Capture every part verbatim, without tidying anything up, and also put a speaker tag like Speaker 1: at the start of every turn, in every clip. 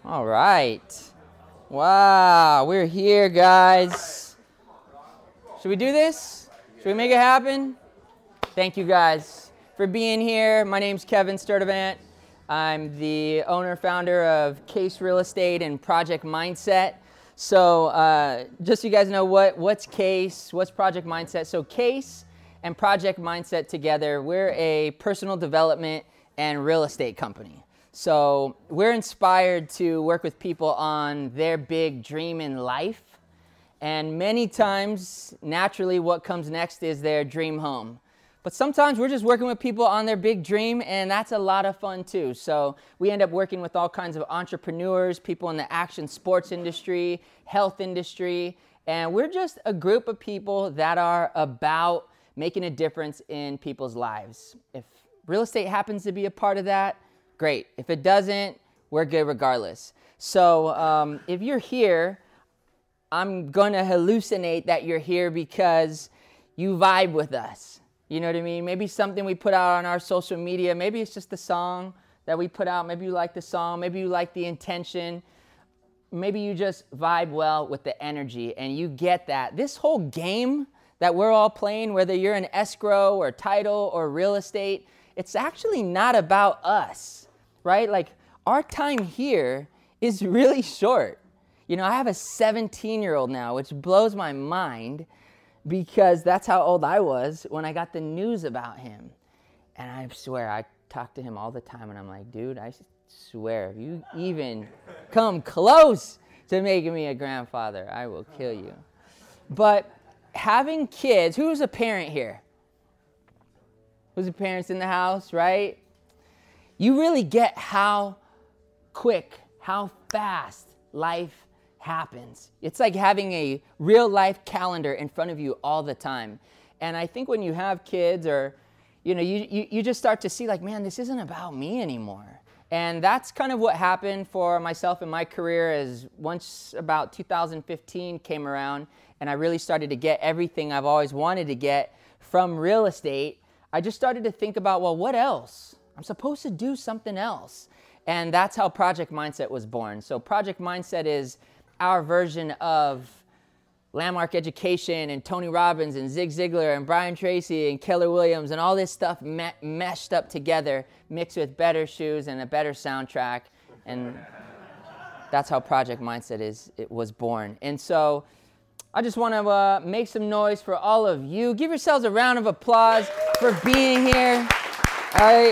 Speaker 1: All right. Wow, we're here, guys. Should we do this? Should we make it happen? Thank you, guys, for being here. My name's Kevin Sturdivant. I'm the owner, founder of Case Real Estate and Project Mindset. So uh, just so you guys know, what what's Case, what's Project Mindset. So Case and Project Mindset together, we're a personal development and real estate company. So we're inspired to work with people on their big dream in life. And many times, naturally, what comes next is their dream home. But sometimes we're just working with people on their big dream, and that's a lot of fun too. So we end up working with all kinds of entrepreneurs, people in the action sports industry, health industry, and we're just a group of people that are about making a difference in people's lives. If real estate happens to be a part of that, great. If it doesn't, we're good regardless. So um, if you're here, I'm going to hallucinate that you're here because you vibe with us. You know what I mean? Maybe something we put out on our social media. Maybe it's just the song that we put out. Maybe you like the song. Maybe you like the intention. Maybe you just vibe well with the energy and you get that. This whole game that we're all playing, whether you're in escrow or title or real estate, it's actually not about us, right? Like our time here is really short. You know, I have a seventeen-year-old now, which blows my mind, because that's how old I was when I got the news about him. And I swear, I talk to him all the time, and I'm like, dude, I swear, if you even come close to making me a grandfather, I will kill you. But having kids, who's a parent here? Who's the parents in the house, right? You really get how quick, how fast life happens. It's like having a real life calendar in front of you all the time. And I think when you have kids, or you know, you, you you just start to see like, man, this isn't about me anymore. And that's kind of what happened for myself in my career. As once about two thousand fifteen came around and I really started to get everything I've always wanted to get from real estate, I just started to think about, well, what else? I'm supposed to do something else. And that's how Project Mindset was born. So Project Mindset is our version of Landmark Education and Tony Robbins and Zig Ziglar and Brian Tracy and Keller Williams and all this stuff me- meshed up together, mixed with better shoes and a better soundtrack. And that's how Project Mindset is. It was born. And so I just want to uh, make some noise for all of you. Give yourselves a round of applause for being here. All right.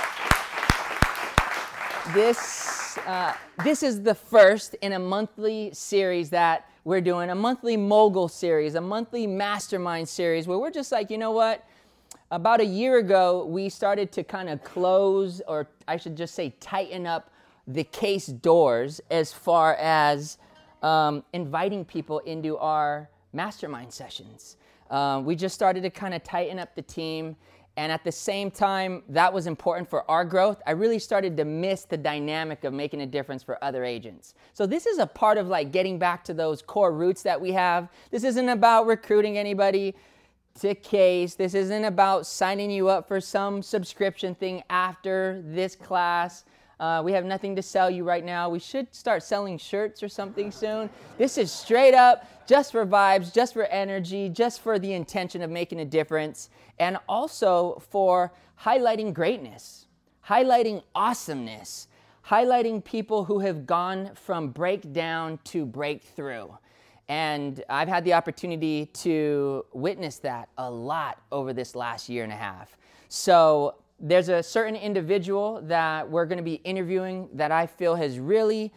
Speaker 1: This uh, this is the first in a monthly series that we're doing, a monthly mogul series, a monthly mastermind series, where we're just like, you know what? About a year ago, we started to kind of close, or I should just say tighten up the case doors as far as um, inviting people into our mastermind sessions. Uh, we just started to kind of tighten up the team. And at the same time, that was important for our growth. I really started to miss the dynamic of making a difference for other agents. So this is a part of like getting back to those core roots that we have. This isn't about recruiting anybody to Case. This isn't about signing you up for some subscription thing after this class. Uh, we have nothing to sell you right now. We should start selling shirts or something soon. This is straight up just for vibes, just for energy, just for the intention of making a difference, and also for highlighting greatness, highlighting awesomeness, highlighting people who have gone from breakdown to breakthrough. And I've had the opportunity to witness that a lot over this last year and a half. So there's a certain individual that we're going to be interviewing that I feel has really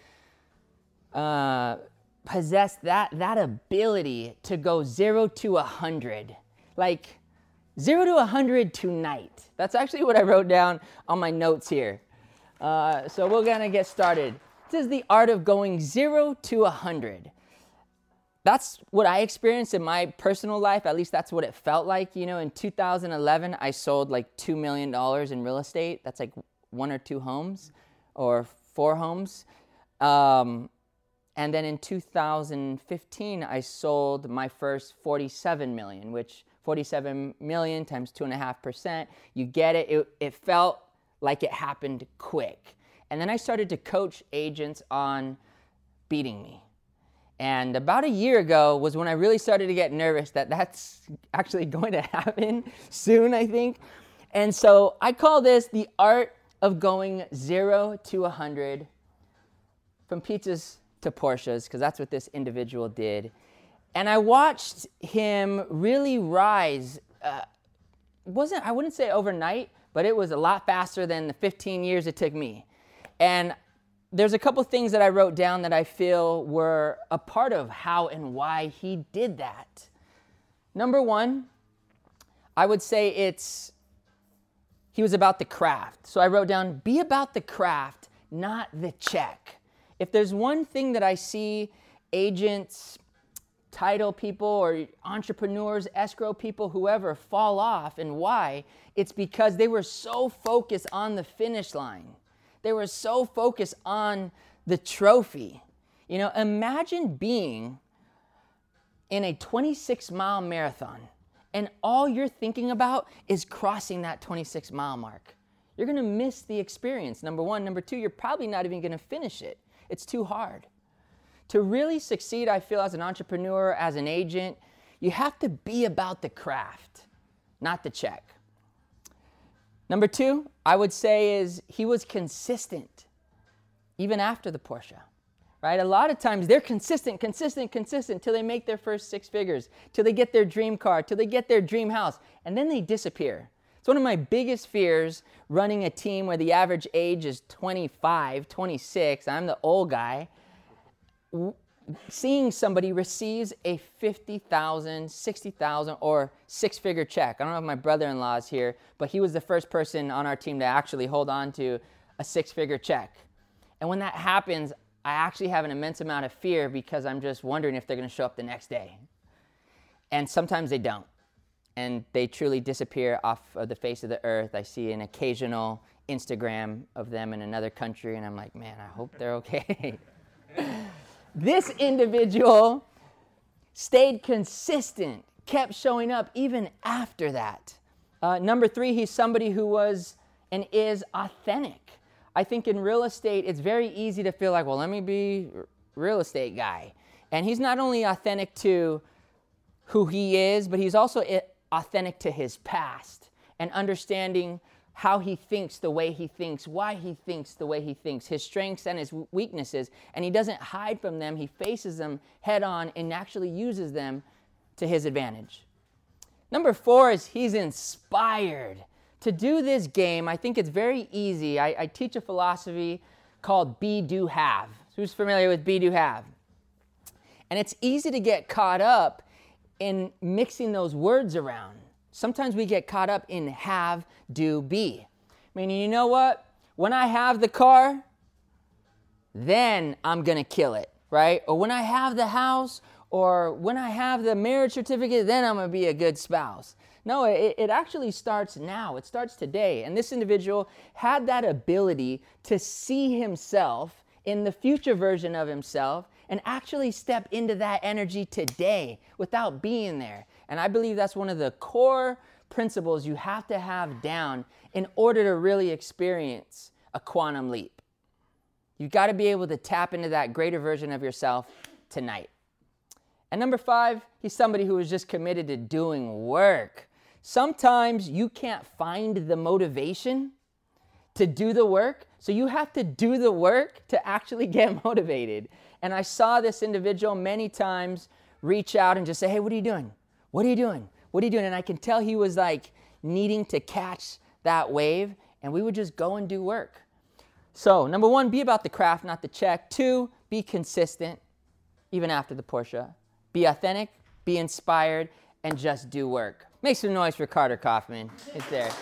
Speaker 1: uh, possessed that, that ability to go zero to a hundred. Like zero to a hundred tonight. That's actually what I wrote down on my notes here. Uh, so we're going to get started. This is the art of going zero to a hundred. That's what I experienced in my personal life. At least that's what it felt like. You know, in two thousand eleven, I sold like two million dollars in real estate. That's like one or two homes or four homes. Um, and then in two thousand fifteen, I sold my first forty-seven million dollars, which forty-seven million times two point five percent, you get it. It, it felt like it happened quick. And then I started to coach agents on beating me. And about a year ago was when I really started to get nervous that that's actually going to happen soon, I think. And so I call this the art of going zero to one hundred from pizzas to Porsches, because that's what this individual did. And I watched him really rise. Uh, wasn't I wouldn't say overnight, but it was a lot faster than the fifteen years it took me. And there's a couple things that I wrote down that I feel were a part of how and why he did that. Number one, I would say it's he was about the craft. So I wrote down, be about the craft, not the check. If there's one thing that I see agents, title people, or entrepreneurs, escrow people, whoever, fall off, and why, it's because they were so focused on the finish line. They were so focused on the trophy. You know, imagine being in a twenty-six mile marathon and all you're thinking about is crossing that twenty-six mile mark. You're going to miss the experience, number one. Number two, you're probably not even going to finish it. It's too hard. To really succeed, I feel, as an entrepreneur, as an agent, you have to be about the craft, not the check. Number two, I would say is he was consistent, even after the Porsche, right? A lot of times they're consistent, consistent, consistent till they make their first six figures, till they get their dream car, till they get their dream house, and then they disappear. It's one of my biggest fears running a team where the average age is twenty-five, twenty-six. I'm the old guy. Seeing somebody receives a fifty thousand dollars, sixty thousand dollars, or six-figure check. I don't know if my brother-in-law is here, but he was the first person on our team to actually hold on to a six-figure check. And when that happens, I actually have an immense amount of fear because I'm just wondering if they're going to show up the next day. And sometimes they don't. And they truly disappear off of the face of the earth. I see an occasional Instagram of them in another country, and I'm like, man, I hope they're okay. This individual stayed consistent, kept showing up even after that. Uh, number three, he's somebody who was and is authentic. I think in real estate, it's very easy to feel like, well, let me be a real estate guy. And he's not only authentic to who he is, but he's also authentic to his past and understanding how he thinks the way he thinks, why he thinks the way he thinks, his strengths and his weaknesses, and he doesn't hide from them. He faces them head on and actually uses them to his advantage. Number four is he's inspired. To do this game, I think it's very easy. I, I teach a philosophy called be, do, have. Who's familiar with be, do, have? And it's easy to get caught up in mixing those words around. Sometimes we get caught up in have, do, be. Meaning, you know what? When I have the car, then I'm going to kill it, right? Or when I have the house, or when I have the marriage certificate, then I'm going to be a good spouse. No, it, it actually starts now. It starts today. And this individual had that ability to see himself in the future version of himself and actually step into that energy today without being there. And I believe that's one of the core principles you have to have down in order to really experience a quantum leap. You've got to be able to tap into that greater version of yourself tonight. And number five, he's somebody who is just committed to doing work. Sometimes you can't find the motivation to do the work, so you have to do the work to actually get motivated. And I saw this individual many times reach out and just say, hey, what are you doing? What are you doing? What are you doing? And I can tell he was like needing to catch that wave, and we would just go and do work. So number one, be about the craft, not the check. Two, be consistent, even after the Porsche. Be authentic, be inspired, and just do work. Make some noise for Carter Kaufman. It's there.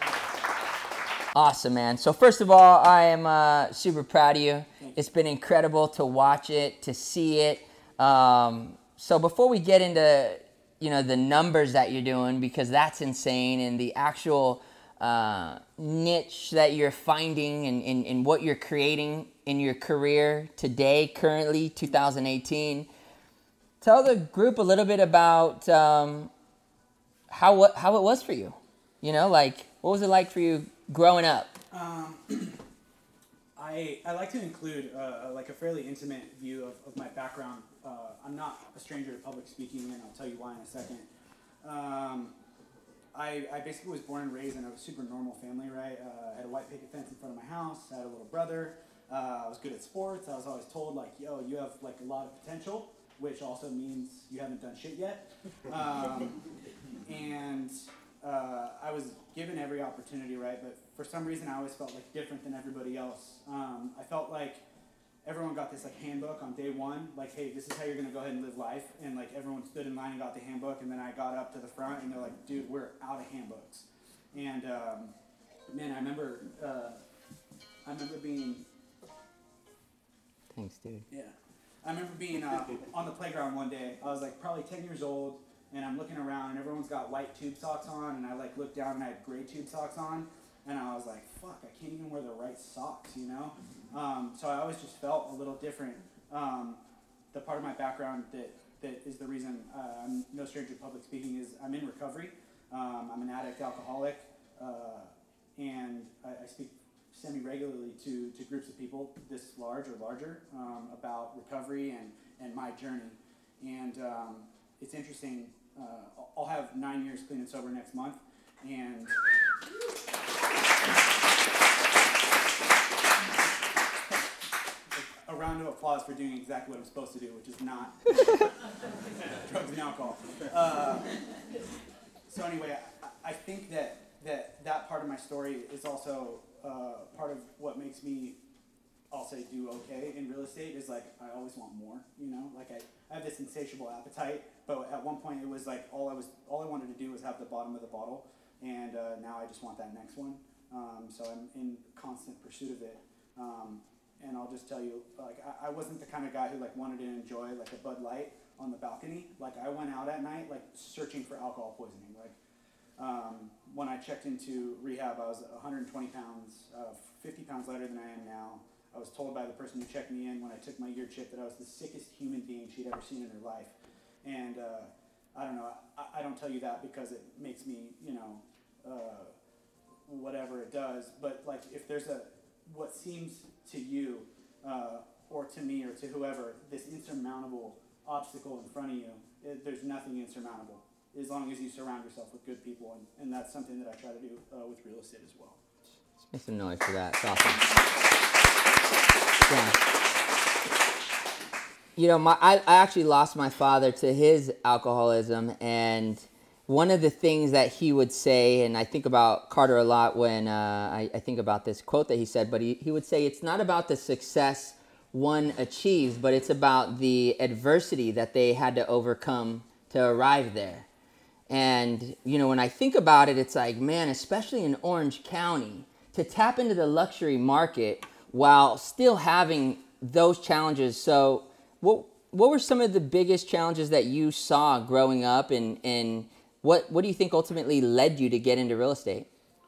Speaker 1: Awesome, man. So first of all, I am uh, super proud of you. It's been incredible to watch it, to see it. Um, so before we get into, you know, the numbers that you're doing, because that's insane, and the actual uh, niche that you're finding and in, in, in what you're creating in your career today, currently, two thousand eighteen, tell the group a little bit about um, how what how it was for you. You know, like, what was it like for you growing up?
Speaker 2: Um, I I, I like to include uh, like a fairly intimate view of, of my background. Uh, I'm not a stranger to public speaking, and I'll tell you why in a second. Um, I, I basically was born and raised in a super normal family, right? Uh, I had a white picket fence in front of my house. I had a little brother. Uh, I was good at sports. I was always told, like, yo, you have like a lot of potential, which also means you haven't done shit yet. Um, and uh, I was given every opportunity, right? But for some reason, I always felt like different than everybody else. Um, I felt like everyone got this like handbook on day one, like, hey, this is how you're gonna go ahead and live life. And like everyone stood in line and got the handbook, and then I got up to the front, and they're like, dude, we're out of handbooks. And um, man, I remember, uh, I remember being.
Speaker 1: Thanks, dude.
Speaker 2: Yeah, I remember being uh, on the playground one day. I was like probably ten years old. And I'm looking around, and everyone's got white tube socks on, and I like looked down, and I had gray tube socks on, and I was like, fuck, I can't even wear the right socks, you know? Um, so I always just felt a little different. Um, the part of my background that, that is the reason uh, I'm no stranger to public speaking is I'm in recovery. Um, I'm an addict alcoholic, uh, and I, I speak semi-regularly to, to groups of people this large or larger um, about recovery and, and my journey. And um, it's interesting. Uh, I'll have nine years clean and sober next month, and a round of applause for doing exactly what I'm supposed to do, which is not drugs and alcohol. Uh, so anyway, I, I think that, that that part of my story is also uh, part of what makes me, I'll say, do okay in real estate. Is like I always want more, you know. Like I, I have this insatiable appetite, but at one point it was like all I was, all I wanted to do was have the bottom of the bottle, and uh, now I just want that next one. Um, so I'm in constant pursuit of it. Um, and I'll just tell you, like I, I wasn't the kind of guy who like wanted to enjoy like a Bud Light on the balcony. Like I went out at night like searching for alcohol poisoning. Like um, when I checked into rehab, I was one hundred twenty pounds, uh, fifty pounds lighter than I am now. I was told by the person who checked me in when I took my year chip that I was the sickest human being she'd ever seen in her life. And uh, I don't know, I, I don't tell you that because it makes me, you know, uh, whatever it does. But like if there's a, what seems to you uh, or to me or to whoever, this insurmountable obstacle in front of you, it, there's nothing insurmountable as long as you surround yourself with good people. And, and that's something that I try to do uh, with real estate as well.
Speaker 1: Let's make some noise for that. It's awesome. Yeah. You know, my I, I actually lost my father to his alcoholism, and one of the things that he would say, and I think about Carter a lot when uh, I, I think about this quote that he said, but he, he would say, it's not about the success one achieves, but it's about the adversity that they had to overcome to arrive there. And, you know, when I think about it, it's like, man, especially in Orange County, to tap into the luxury market while still having those challenges. So what what were some of the biggest challenges that you saw growing up, and, and what, what do you think ultimately led you to get into real estate?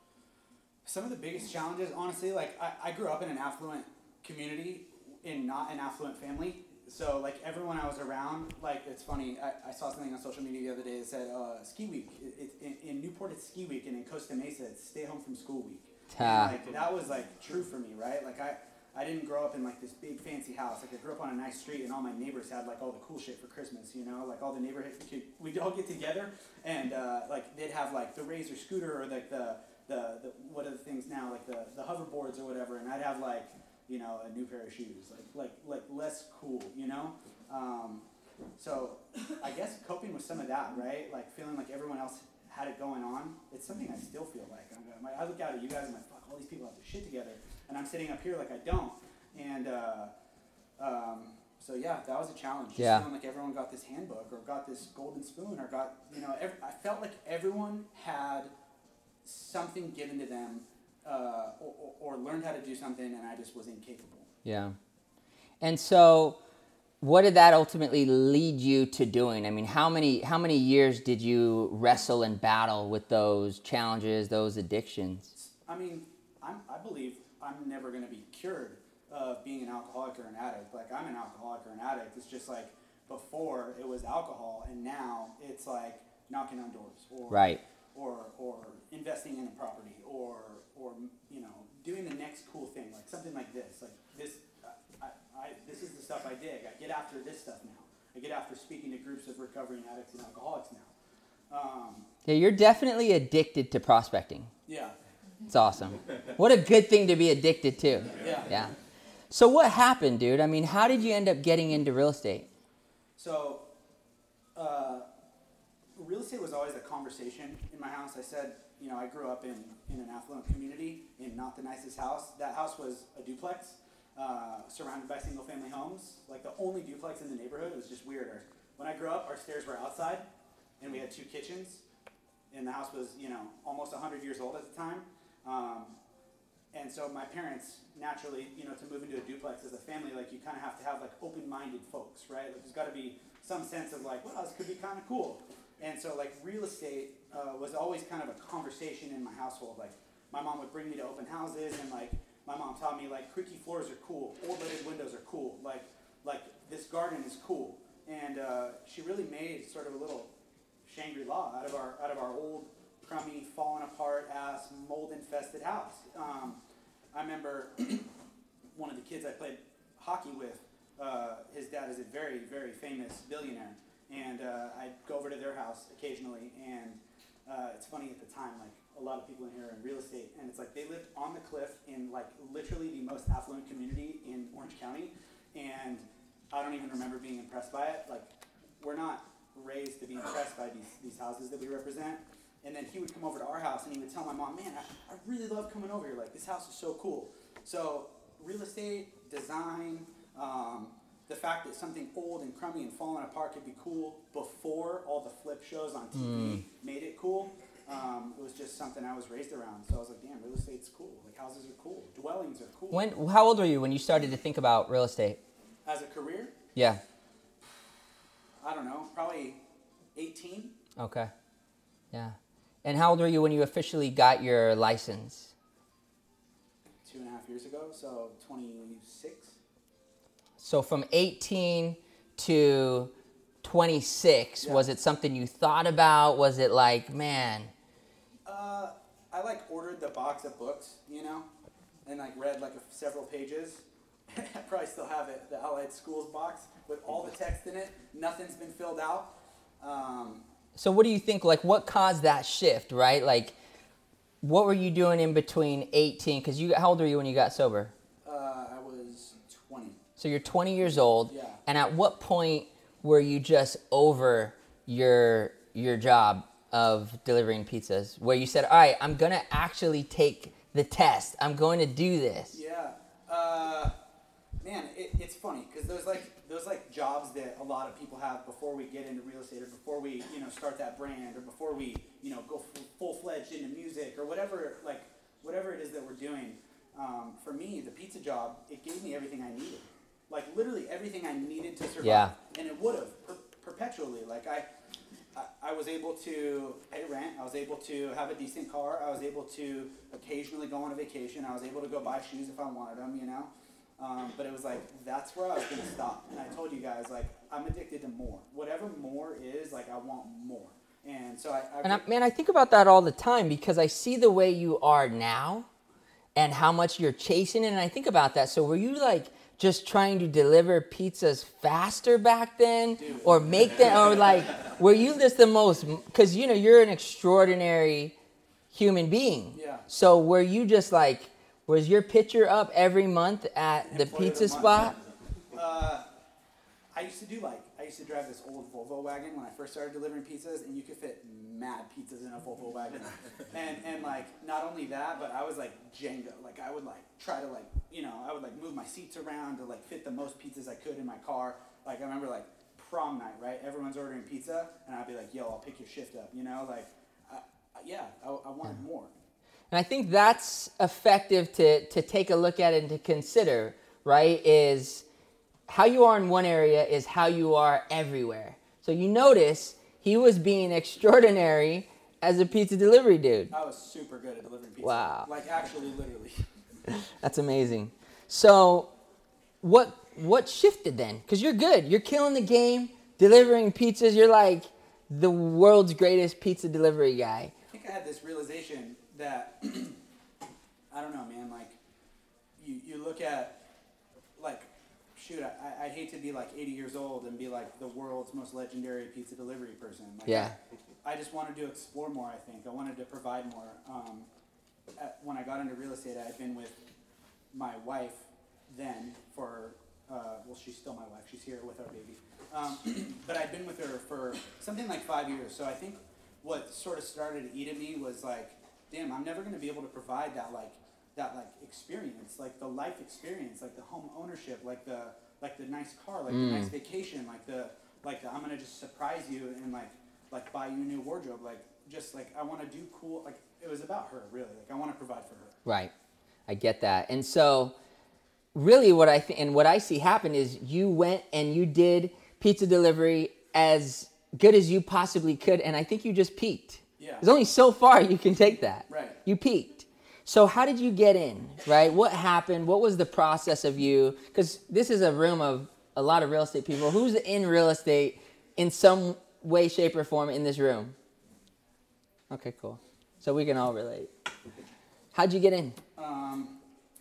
Speaker 2: Some of the biggest challenges, honestly, like I, I grew up in an affluent community in not an affluent family. So like everyone I was around, like it's funny, I, I saw something on social media the other day that said uh, ski week. It, it, in, in Newport it's ski week, and in Costa Mesa it's stay home from school week. And, like that was like true for me, right? Like I, I didn't grow up in like this big fancy house. Like I grew up on a nice street, and all my neighbors had like all the cool shit for Christmas, you know? Like all the neighborhood, we'd all get together, and uh, like they'd have like the Razor scooter or like the, the, the what are the things now, like the, the hoverboards or whatever, and I'd have like, you know, a new pair of shoes, like like like less cool, you know? Um, so I guess coping with some of that, right? Like feeling like everyone else had it going on. It's something I still feel like. I'm, I'm like I look out at you guys and I'm like, fuck, all these people have their shit together, and I'm sitting up here like I don't. And uh, um, so yeah, that was a challenge. Just
Speaker 1: yeah.
Speaker 2: feeling like everyone got this handbook or got this golden spoon or got, you know, every, I felt like everyone had something given to them. Uh, or, or learned how to do something, and I just was incapable.
Speaker 1: Yeah. And so what did that ultimately lead you to doing? I mean, how many how many years did you wrestle and battle with those challenges, those addictions?
Speaker 2: I mean, I'm, I believe I'm never going to be cured of being an alcoholic or an addict. Like, I'm an alcoholic or an addict. It's just like before it was alcohol, and now it's like knocking on doors. Or,
Speaker 1: right.
Speaker 2: or or investing in a property, or or you know doing the next cool thing, like something like this, like this. I, I this is the stuff I dig. I get after this stuff now. I get after speaking to groups of recovering addicts and alcoholics now. Um,
Speaker 1: Yeah, you're definitely addicted to prospecting.
Speaker 2: yeah.
Speaker 1: It's awesome. What a good thing to be addicted to.
Speaker 2: Yeah.
Speaker 1: Yeah. So what happened, dude? I mean, how did you end up getting into real estate?
Speaker 2: So, uh, real estate was always a conversation in my house. I said, you know, I grew up in, in an affluent community in not the nicest house. That house was a duplex, uh, surrounded by single family homes. Like the only duplex in the neighborhood. It was just weird. Our, when I grew up, our stairs were outside, and we had two kitchens. And the house was, you know, almost one hundred years old at the time. Um, and so my parents, naturally, you know, to move into a duplex as a family, like you kind of have to have like open-minded folks, right? Like there's got to be some sense of like, well, this could be kind of cool. And so like real estate uh, was always kind of a conversation in my household. Like my mom would bring me to open houses, and like my mom taught me like creaky floors are cool, old leaded windows are cool, like like this garden is cool. And uh, she really made sort of a little Shangri-La out of our out of our old, crummy, fallen apart ass, mold infested house. Um, I remember one of the kids I played hockey with. Uh, his dad is a very very famous billionaire, and uh, I'd go over to their house occasionally. And uh, it's funny at the time, like a lot of people in here are in real estate, and it's like they lived on the cliff in like literally the most affluent community in Orange County, and I don't even remember being impressed by it. Like we're not raised to be impressed by these, these houses that we represent. And then he would come over to our house and he would tell my mom, man, I, I really love coming over here. Like, this house is so cool. So real estate, design, um, the fact that something old and crummy and falling apart could be cool before all the flip shows on T V mm. made it cool. Um, it was just something I was raised around. So I was like, damn, real estate's cool. Like, houses are cool. Dwellings are cool.
Speaker 1: When? How old were you when you started to think about real estate?
Speaker 2: As a career?
Speaker 1: Yeah.
Speaker 2: I don't know, probably eighteen.
Speaker 1: Okay. Yeah. And how old were you when you officially got your license?
Speaker 2: Two and a half years ago, so twenty-six.
Speaker 1: So from eighteen to twenty-six, yeah. Was it something you thought about? Was it like, man?
Speaker 2: Uh, I like ordered the box of books, you know, and like read like a, several pages. I probably still have it, the Allied Schools box with all the text in it. Nothing's been filled out. Um,
Speaker 1: so what do you think, like what caused that shift, right? Like what were you doing in between eighteen? Because you, how old were you when you got sober?
Speaker 2: Uh, I was twenty.
Speaker 1: So you're twenty years old.
Speaker 2: Yeah.
Speaker 1: And at what point were you just over your your job of delivering pizzas? Where you said, all right, I'm going to actually take the test. I'm going to do this.
Speaker 2: Yeah. Uh, man, it, it's funny because those like those like jobs that a lot of people have before we get into real estate or before we you know start that brand or before we you know go full fledged into music or whatever like whatever it is that we're doing. Um, for me, the pizza job, it gave me everything I needed, like literally everything I needed to survive,
Speaker 1: yeah.
Speaker 2: And it would have per- perpetually. Like I, I, I was able to pay rent. I was able to have a decent car. I was able to occasionally go on a vacation. I was able to go buy shoes if I wanted them, you know. Um, but it was like, that's where I was going to stop. And I told you guys, like, I'm addicted to more. Whatever more is, like, I want more. And so I... I
Speaker 1: and I, man, I think about that all the time because I see the way you are now and how much you're chasing it. And I think about that. So were you, like, just trying to deliver pizzas faster back then? Dude. Or make them... Or, like, were you just the most... Because, you know, you're an extraordinary human being.
Speaker 2: Yeah.
Speaker 1: So were you just, like... Was your picture up every month at the pizza spot?
Speaker 2: Uh, I used to do like, I used to drive this old Volvo wagon when I first started delivering pizzas, and you could fit mad pizzas in a Volvo wagon. and and like, not only that, but I was like Jenga. Like I would like try to like, you know, I would like move my seats around to like fit the most pizzas I could in my car. Like I remember like prom night, right? Everyone's ordering pizza, and I'd be like, yo, I'll pick your shift up, you know? Like, I, yeah, I, I wanted more.
Speaker 1: And I think that's effective to, to take a look at and to consider, right, is how you are in one area is how you are everywhere. So you notice he was being extraordinary as a pizza delivery dude.
Speaker 2: I was super good at delivering pizza.
Speaker 1: Wow.
Speaker 2: Like actually, literally.
Speaker 1: That's amazing. So what what shifted then? Because you're good. You're killing the game, delivering pizzas. You're like the world's greatest pizza delivery guy.
Speaker 2: I think I had this realization that, I don't know, man, like, you, you look at, like, shoot, I, I'd hate to be like eighty years old and be like the world's most legendary pizza delivery person. Like,
Speaker 1: Yeah.
Speaker 2: I, I just wanted to explore more, I think. I wanted to provide more. Um, at, when I got into real estate, I had been with my wife then for, uh, well, she's still my wife. She's here with our baby. Um, but I'd been with her for something like five years. So I think what sort of started to eat at me was like, damn, I'm never going to be able to provide that, like, that like experience, like the life experience, like the home ownership, like the like the nice car, like
Speaker 1: Mm.
Speaker 2: the nice vacation, like the like the, I'm gonna just surprise you and like like buy you a new wardrobe, like just like I want to do cool, like it was about her really, like I want to provide for her.
Speaker 1: Right, I get that. And so, really, what I think and what I see happen is you went and you did pizza delivery as good as you possibly could, and I think you just peaked.
Speaker 2: Yeah.
Speaker 1: There's only so far you can take that.
Speaker 2: Right.
Speaker 1: You peaked. So how did you get in, right? What happened? What was the process of you? Because this is a room of a lot of real estate people. Who's in real estate in some way, shape, or form in this room? Okay, cool. So we can all relate. How'd you get in?
Speaker 2: Um,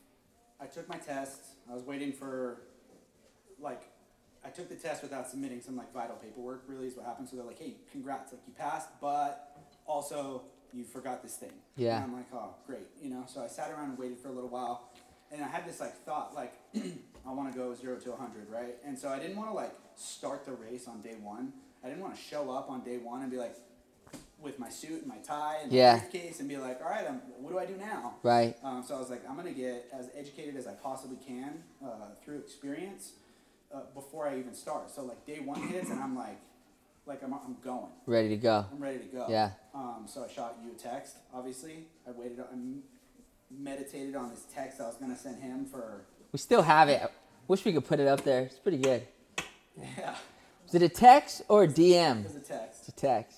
Speaker 2: I took my test. I was waiting for, like, I took the test without submitting some like vital paperwork. Really is what happened. So they're like, "Hey, congrats! Like you passed, but also you forgot this thing."
Speaker 1: Yeah.
Speaker 2: And I'm like, "Oh, great," you know. So I sat around and waited for a little while, and I had this like thought, like, I want to go zero to a hundred, right? And so I didn't want to like start the race on day one. I didn't want to show up on day one and be like, with my suit and my tie and my
Speaker 1: Yeah.
Speaker 2: briefcase and be like, "All right, I'm, what do I do now?"
Speaker 1: Right.
Speaker 2: Um, so I was like, I'm gonna get as educated as I possibly can uh, through experience uh, before I even start. So like day one hits and I'm like, like I'm I'm going.
Speaker 1: Ready to go.
Speaker 2: I'm ready to go.
Speaker 1: Yeah.
Speaker 2: Um, so I shot you a text. Obviously, I waited. I meditated on this text I was gonna send him for.
Speaker 1: We still have it. Wish we could put it up there. It's pretty good.
Speaker 2: Yeah.
Speaker 1: Was it a text or a D M?
Speaker 2: It was a text.
Speaker 1: It's a text.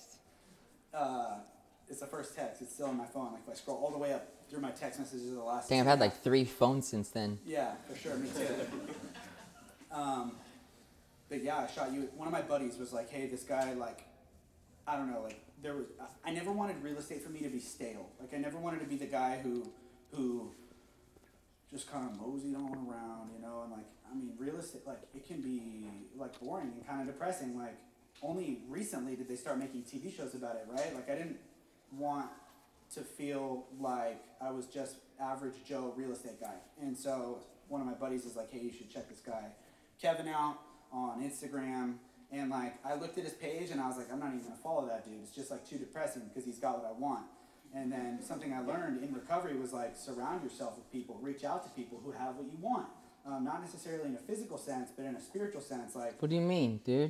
Speaker 2: Uh, it's the first text. It's still on my phone. Like if I scroll all the way up through my text messages, the last.
Speaker 1: Dang, I've had like three phones since then.
Speaker 2: Yeah, for sure. Me too. um, but yeah, I shot you. One of my buddies was like, "Hey, this guy, like, I don't know, like, there was. I, I never wanted real estate for me to be stale. Like, I never wanted to be the guy who, who, just kind of moseyed on around, you know. And like, I mean, real estate, like, it can be like boring and kind of depressing. Like, only recently did they start making T V shows about it, right? Like, I didn't want to feel like I was just average Joe real estate guy. And so one of my buddies is like, "Hey, you should check this guy Kevin out on Instagram." And like, I looked at his page and I was like, I'm not even gonna follow that dude. It's just like too depressing because he's got what I want. And then something I learned in recovery was like, surround yourself with people, reach out to people who have what you want. Um, not necessarily in a physical sense, but in a spiritual sense. Like,
Speaker 1: What do you mean, dude?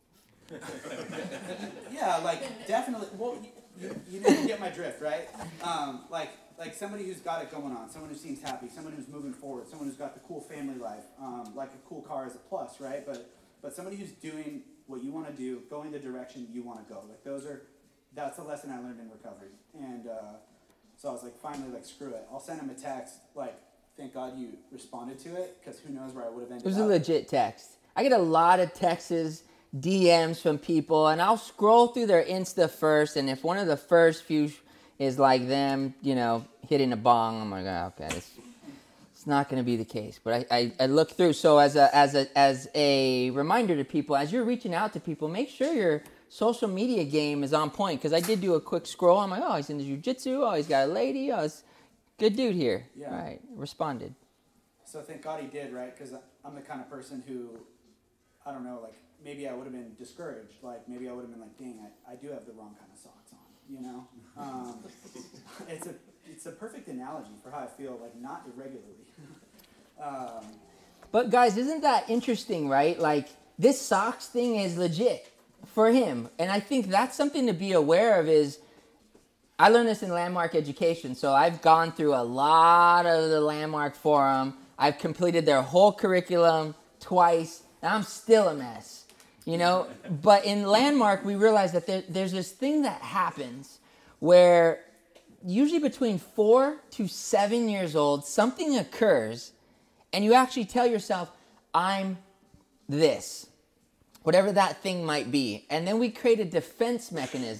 Speaker 2: yeah, like definitely. Well, you, you, you didn't get my drift, right? Um, like, like somebody who's got it going on, someone who seems happy, someone who's moving forward, someone who's got the cool family life. Um, like a cool car is a plus, right? But but somebody who's doing what you want to do, going the direction you want to go. Like those are, that's a lesson I learned in recovery. And uh, so I was like, finally, like screw it. I'll send him a text. Like, thank God you responded to it, because who knows where I would have ended
Speaker 1: It was
Speaker 2: up.
Speaker 1: a legit text. I get a lot of texts, D Ms from people, and I'll scroll through their Insta first, and if one of the first few is like them, you know, hitting a bong, I'm like, oh, okay, this, it's not going to be the case. But I, I, I look through. So as a as a as a reminder to people, as you're reaching out to people, make sure your social media game is on point. Because I did do a quick scroll. I'm like, oh, he's into jiu-jitsu. Oh, he's got a lady. Oh, it's good dude here.
Speaker 2: Yeah.
Speaker 1: Right. Responded.
Speaker 2: So thank God he did, right? Because I'm the kind of person who, I don't know, like, maybe I would have been discouraged. Like, maybe I would have been like, dang, I, I do have the wrong kind of socks on, you know? Um, it's a it's a perfect analogy for how I feel, like, not irregularly. um,
Speaker 1: But guys, isn't that interesting, right? Like, this socks thing is legit for him. And I think that's something to be aware of is, I learned this in Landmark Education. So I've gone through a lot of the Landmark Forum. I've completed their whole curriculum twice, and I'm still a mess, you know? But in Landmark, we realized that there, there's this thing that happens where usually between four to seven years old, something occurs, and you actually tell yourself, I'm this, whatever that thing might be. And then we create a defense mechanism,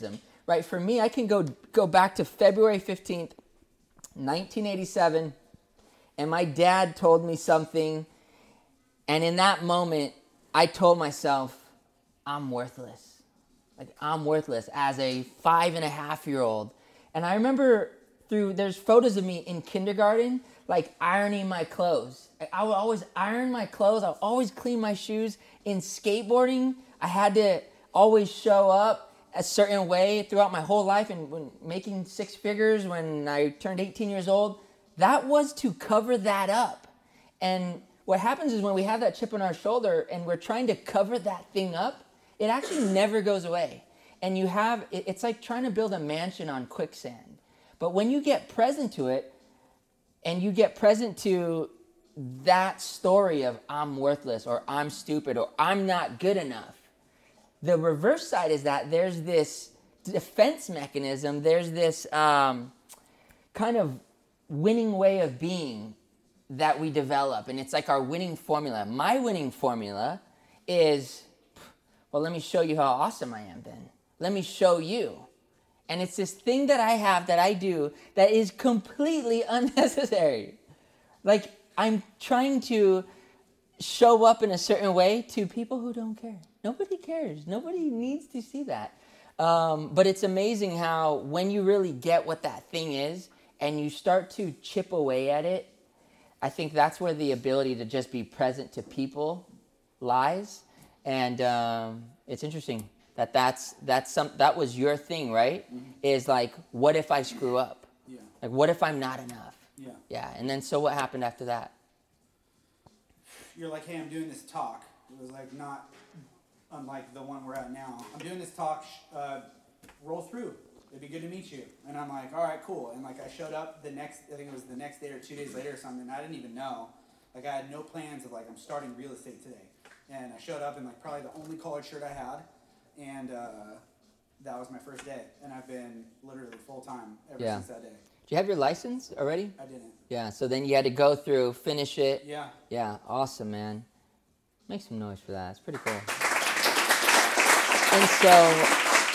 Speaker 1: right? For me, I can go go back to February fifteenth, nineteen eighty-seven, and my dad told me something, and in that moment, I told myself, I'm worthless. Like, I'm worthless as a five and a half year old. And I remember through, there's photos of me in kindergarten, like ironing my clothes. I would always iron my clothes. I would always clean my shoes. In skateboarding, I had to always show up a certain way throughout my whole life. And when making six figures when I turned eighteen years old, that was to cover that up. And what happens is when we have that chip on our shoulder and we're trying to cover that thing up, it actually never goes away. And you have, it's like trying to build a mansion on quicksand. But when you get present to it, and you get present to that story of I'm worthless, or I'm stupid, or I'm not good enough, the reverse side is that there's this defense mechanism, there's this um, kind of winning way of being that we develop, and it's like our winning formula. My winning formula is, well, let me show you how awesome I am then. Let me show you. And it's this thing that I have that I do that is completely unnecessary. Like, I'm trying to show up in a certain way to people who don't care. Nobody cares. Nobody needs to see that. Um, but it's amazing how when you really get what that thing is and you start to chip away at it, I think that's where the ability to just be present to people lies. And um, it's interesting that that's, that's some, that was your thing, right? Mm-hmm. Is like, what if I screw up?
Speaker 2: Yeah.
Speaker 1: Like, what if I'm not enough?
Speaker 2: Yeah.
Speaker 1: Yeah. And then so what happened after that?
Speaker 2: You're like, hey, I'm doing this talk. It was like not unlike the one we're at now. I'm doing this talk, uh, roll through. It'd be good to meet you. And I'm like, all right, cool. And like I showed up the next, I think it was the next day or two days later or something. I didn't even know. Like I had no plans of like, I'm starting real estate today. And I showed up in like probably the only collared shirt I had. And uh, that was my first day. And I've been literally full time ever
Speaker 1: Yeah.
Speaker 2: since that day.
Speaker 1: Do you have your license already?
Speaker 2: I didn't.
Speaker 1: Yeah. So then you had to go through, finish it.
Speaker 2: Yeah.
Speaker 1: Yeah. Awesome, man. Make some noise for that. It's pretty cool. And so,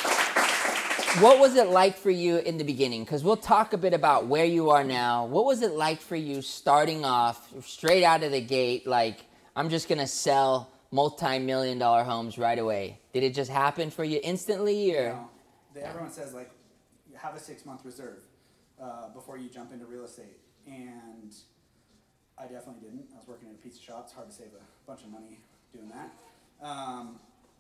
Speaker 1: what was it like for you in the beginning? Because we'll talk a bit about where you are now. What was it like for you starting off straight out of the gate? Like, I'm just going to sell multi-million dollar homes right away. Did it just happen for you instantly? Or?
Speaker 2: You know, the, everyone says, like, have a six-month reserve uh, before you jump into real estate. And I definitely didn't. I was working at a pizza shop. It's hard to save a bunch of money doing that. Um,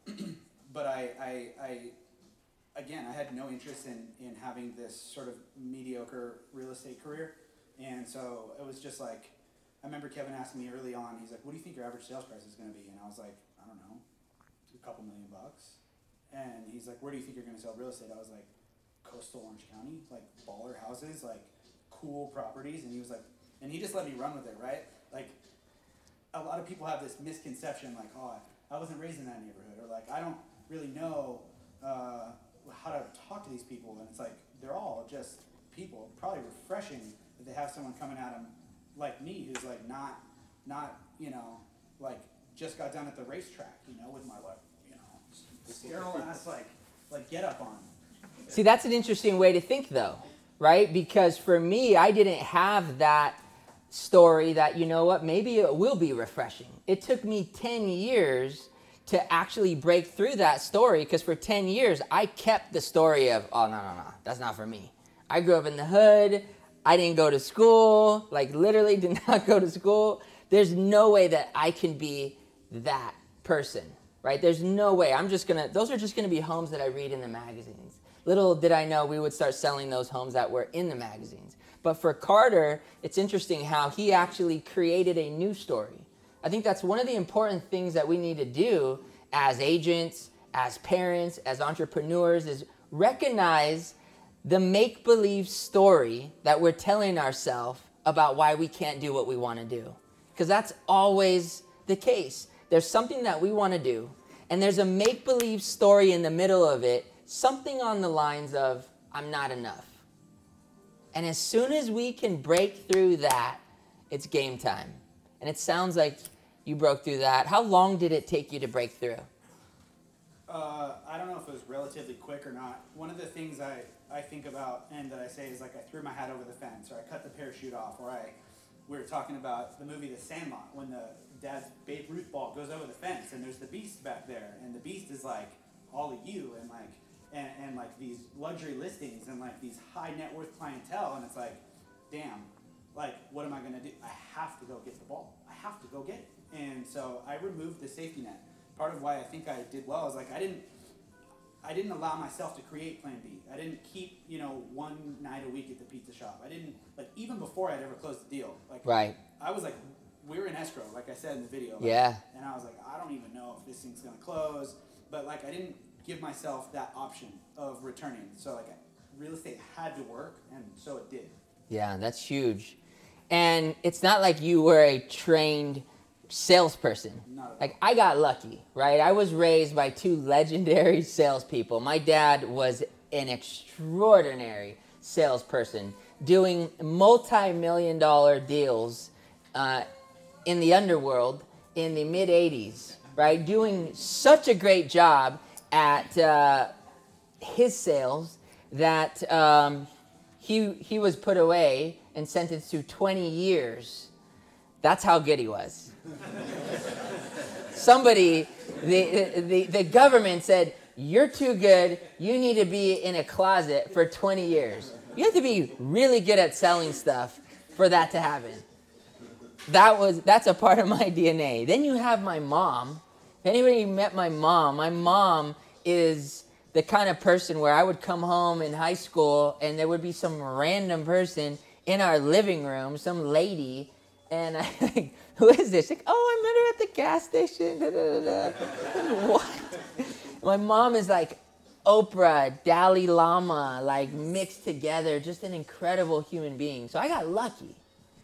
Speaker 2: but I, I, I, again, I had no interest in, in having this sort of mediocre real estate career. And so it was just like, I remember Kevin asking me early on, he's like, what do you think your average sales price is going to be? And I was like, I don't know, a couple million bucks. And he's like, where do you think you're going to sell real estate? I was like, coastal Orange County, like baller houses, like cool properties. And he was like, and he just let me run with it, right? Like, a lot of people have this misconception, like, oh, I wasn't raised in that neighborhood, or like, I don't really know uh, how to talk to these people. And it's like, they're all just people. Probably refreshing that they have someone coming at them like me, who's like not, not, you know, like just got done at the racetrack, you know, with my like, you know, sterile ass like, like get up on.
Speaker 1: See, that's an interesting way to think, though, right? Because for me, I didn't have that story that, you know what, maybe it will be refreshing. It took me ten years to actually break through that story, because for ten years, I kept the story of, oh, no, no, no, that's not for me. I grew up in the hood. I didn't go to school, like literally did not go to school. There's no way that I can be that person, right? There's no way. I'm just going to, those are just going to be homes that I read in the magazines. Little did I know we would start selling those homes that were in the magazines. But for Carter, it's interesting how he actually created a new story. I think that's one of the important things that we need to do as agents, as parents, as entrepreneurs, is recognize the make-believe story that we're telling ourselves about why we can't do what we want to do. Because that's always the case. There's something that we want to do, and there's a make-believe story in the middle of it, something on the lines of, I'm not enough. And as soon as we can break through that, it's game time. And it sounds like you broke through that. How long did it take you to break through?
Speaker 2: Uh, I don't know if it was relatively quick or not. One of the things I, I think about and that I say is like I threw my hat over the fence, or I cut the parachute off, or I we were talking about the movie The Sandlot when the dad's Babe Ruth ball goes over the fence and there's the Beast back there, and the Beast is like all of you and like and, and like these luxury listings and like these high net worth clientele, and it's like, damn, like what am I gonna do? I have to go get the ball. I have to go get it. And so I removed the safety net. Part of why I think I did well is like I didn't I didn't allow myself to create plan B. I didn't keep, you know, one night a week at the pizza shop. I didn't, like, even before I'd ever closed the deal. Like,
Speaker 1: right.
Speaker 2: I was like, we were in escrow, like I said in the video. Like,
Speaker 1: yeah.
Speaker 2: And I was like, I don't even know if this thing's going to close. But, like, I didn't give myself that option of returning. So, like, real estate had to work, and so it did.
Speaker 1: Yeah, that's huge. And it's not like you were a trained salesperson. Like, I got lucky, right? I was raised by two legendary salespeople. My dad was an extraordinary salesperson doing multi-million dollar deals uh, in the underworld in the mid eighties, right? Doing such a great job at uh, his sales that um, he, he was put away and sentenced to twenty years. That's how good he was. Somebody, the, the, the government said, you're too good, you need to be in a closet for twenty years. You have to be really good at selling stuff for that to happen. That was, that's a part of my D N A. Then you have my mom. If anybody met my mom, my mom is the kind of person where I would come home in high school and there would be some random person in our living room, some lady, and I like, who is this? She's like, oh, I met her at the gas station. Da, da, da, da. What? My mom is like Oprah, Dalai Lama, like mixed together, just an incredible human being. So I got lucky.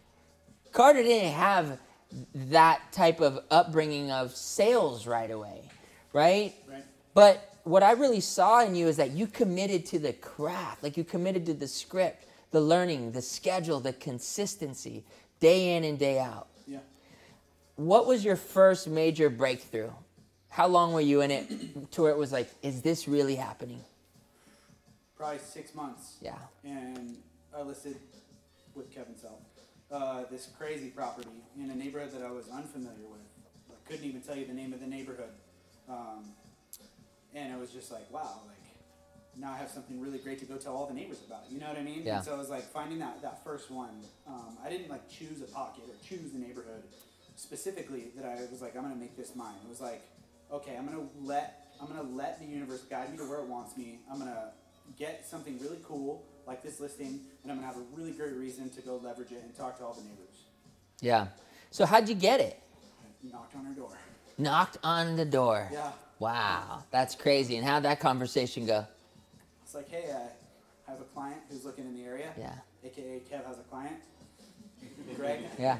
Speaker 1: Carter didn't have that type of upbringing of sales right away, right?
Speaker 2: Right.
Speaker 1: But what I really saw in you is that you committed to the craft, like you committed to the script, the learning, the schedule, the consistency, day in and day out.
Speaker 2: Yeah.
Speaker 1: What was your first major breakthrough? How long were you in it to where it was like, is this really happening?
Speaker 2: Probably six months.
Speaker 1: Yeah.
Speaker 2: And I listed with Kevin Self uh, this crazy property in a neighborhood that I was unfamiliar with. I couldn't even tell you the name of the neighborhood. Um, and it was just like, wow, like now I have something really great to go tell all the neighbors about. You know what I mean?
Speaker 1: Yeah.
Speaker 2: And so it was like finding that, that first one. Um, I didn't like choose a pocket or choose the neighborhood specifically that I was like, I'm going to make this mine. It was like, okay, I'm gonna let I'm gonna let the universe guide me to where it wants me. I'm gonna get something really cool like this listing, and I'm gonna have a really great reason to go leverage it and talk to all the neighbors.
Speaker 1: Yeah. So how'd you get it?
Speaker 2: I knocked on her door.
Speaker 1: Knocked on the door.
Speaker 2: Yeah.
Speaker 1: Wow, that's crazy. And how'd that conversation go?
Speaker 2: It's like, hey, I have a client who's looking in the area.
Speaker 1: Yeah.
Speaker 2: A K A Kev has a client. Greg.
Speaker 1: Yeah.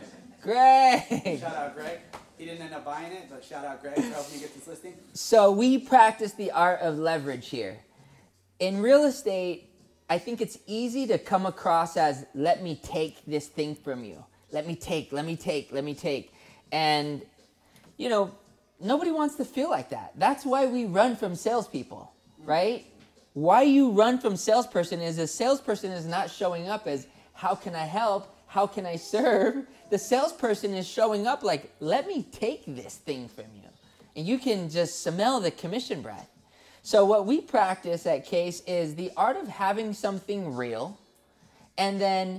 Speaker 1: Greg.
Speaker 2: Shout out Greg. He didn't end up buying it, but shout out Greg for helping me get this listing.
Speaker 1: So we practice the art of leverage here. In real estate, I think it's easy to come across as, let me take this thing from you. Let me take, let me take, let me take. And, you know, nobody wants to feel like that. That's why we run from salespeople, right? Why you run from salesperson is a salesperson is not showing up as, how can I help? How can I serve? The salesperson is showing up like, let me take this thing from you. And you can just smell the commission breath. So what we practice at Case is the art of having something real and then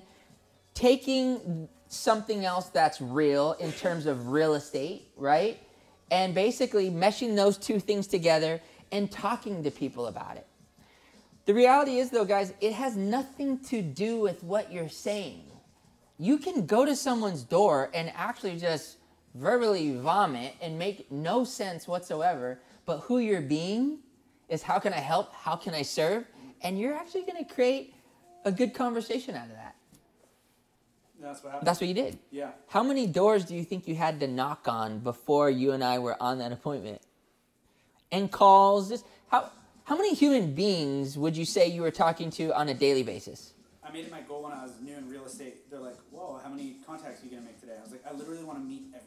Speaker 1: taking something else that's real in terms of real estate, right? And basically meshing those two things together and talking to people about it. The reality is, though, guys, it has nothing to do with what you're saying. You can go to someone's door and actually just verbally vomit and make no sense whatsoever, but who you're being is, how can I help? How can I serve? And you're actually going to create a good conversation out of that.
Speaker 2: That's what happened.
Speaker 1: That's what you did.
Speaker 2: Yeah.
Speaker 1: How many doors do you think you had to knock on before you and I were on that appointment? And calls, just how how many human beings would you say you were talking to on a daily basis?
Speaker 2: I made it my goal when I was new in real estate. They're like, whoa, how many contacts are you going to make today? I was like, I literally want to meet everyone.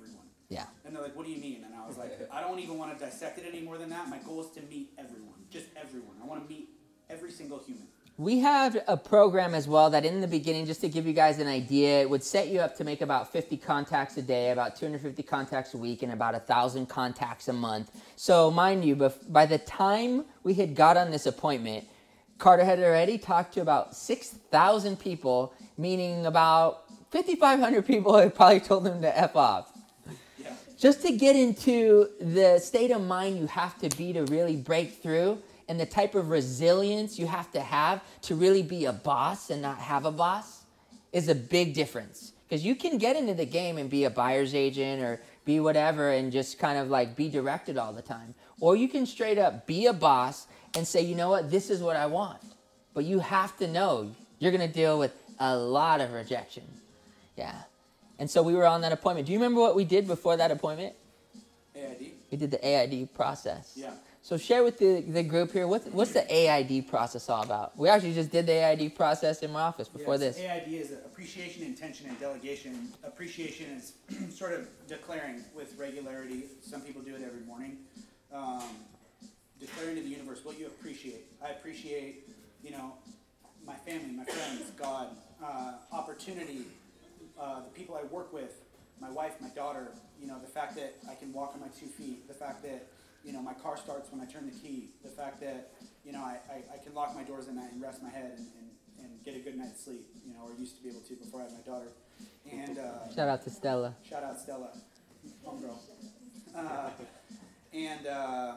Speaker 1: Yeah.
Speaker 2: And they're like, what do you mean? And I was like, I don't even want to dissect it any more than that. My goal is to meet everyone, just everyone. I want to meet every single human.
Speaker 1: We have a program as well that in the beginning, just to give you guys an idea, it would set you up to make about fifty contacts a day, about two hundred fifty contacts a week, and about one thousand contacts a month. So mind you, but by the time we had got on this appointment, Carter had already talked to about six thousand people, meaning about fifty-five hundred people had probably told him to F off.
Speaker 2: Yeah.
Speaker 1: Just to get into the state of mind you have to be to really break through, and the type of resilience you have to have to really be a boss and not have a boss is a big difference. Because you can get into the game and be a buyer's agent or be whatever and just kind of like be directed all the time. Or you can straight up be a boss and say, you know what, this is what I want. But you have to know you're going to deal with a lot of rejection. Yeah. And so we were on that appointment. Do you remember what we did before that appointment?
Speaker 2: A I D?
Speaker 1: We did the A I D process.
Speaker 2: Yeah.
Speaker 1: So share with the, the group here, what's, what's the A I D process all about? We actually just did the A I D process in my office before
Speaker 2: yes,
Speaker 1: this.
Speaker 2: A I D is appreciation, intention, and delegation. Appreciation is sort of declaring with regularity. Some people do it every morning. Um, declaring to the universe what you appreciate. I appreciate, you know, my family, my friends, God, uh, opportunity, uh, the people I work with, my wife, my daughter, you know, the fact that I can walk on my two feet, the fact that, you know, my car starts when I turn the key, the fact that, you know, I, I, I can lock my doors at night and rest my head and, and, and get a good night's sleep, you know, or used to be able to before I had my daughter. And uh,
Speaker 1: Shout out to Stella.
Speaker 2: Shout out Stella, homegirl. Uh, and uh,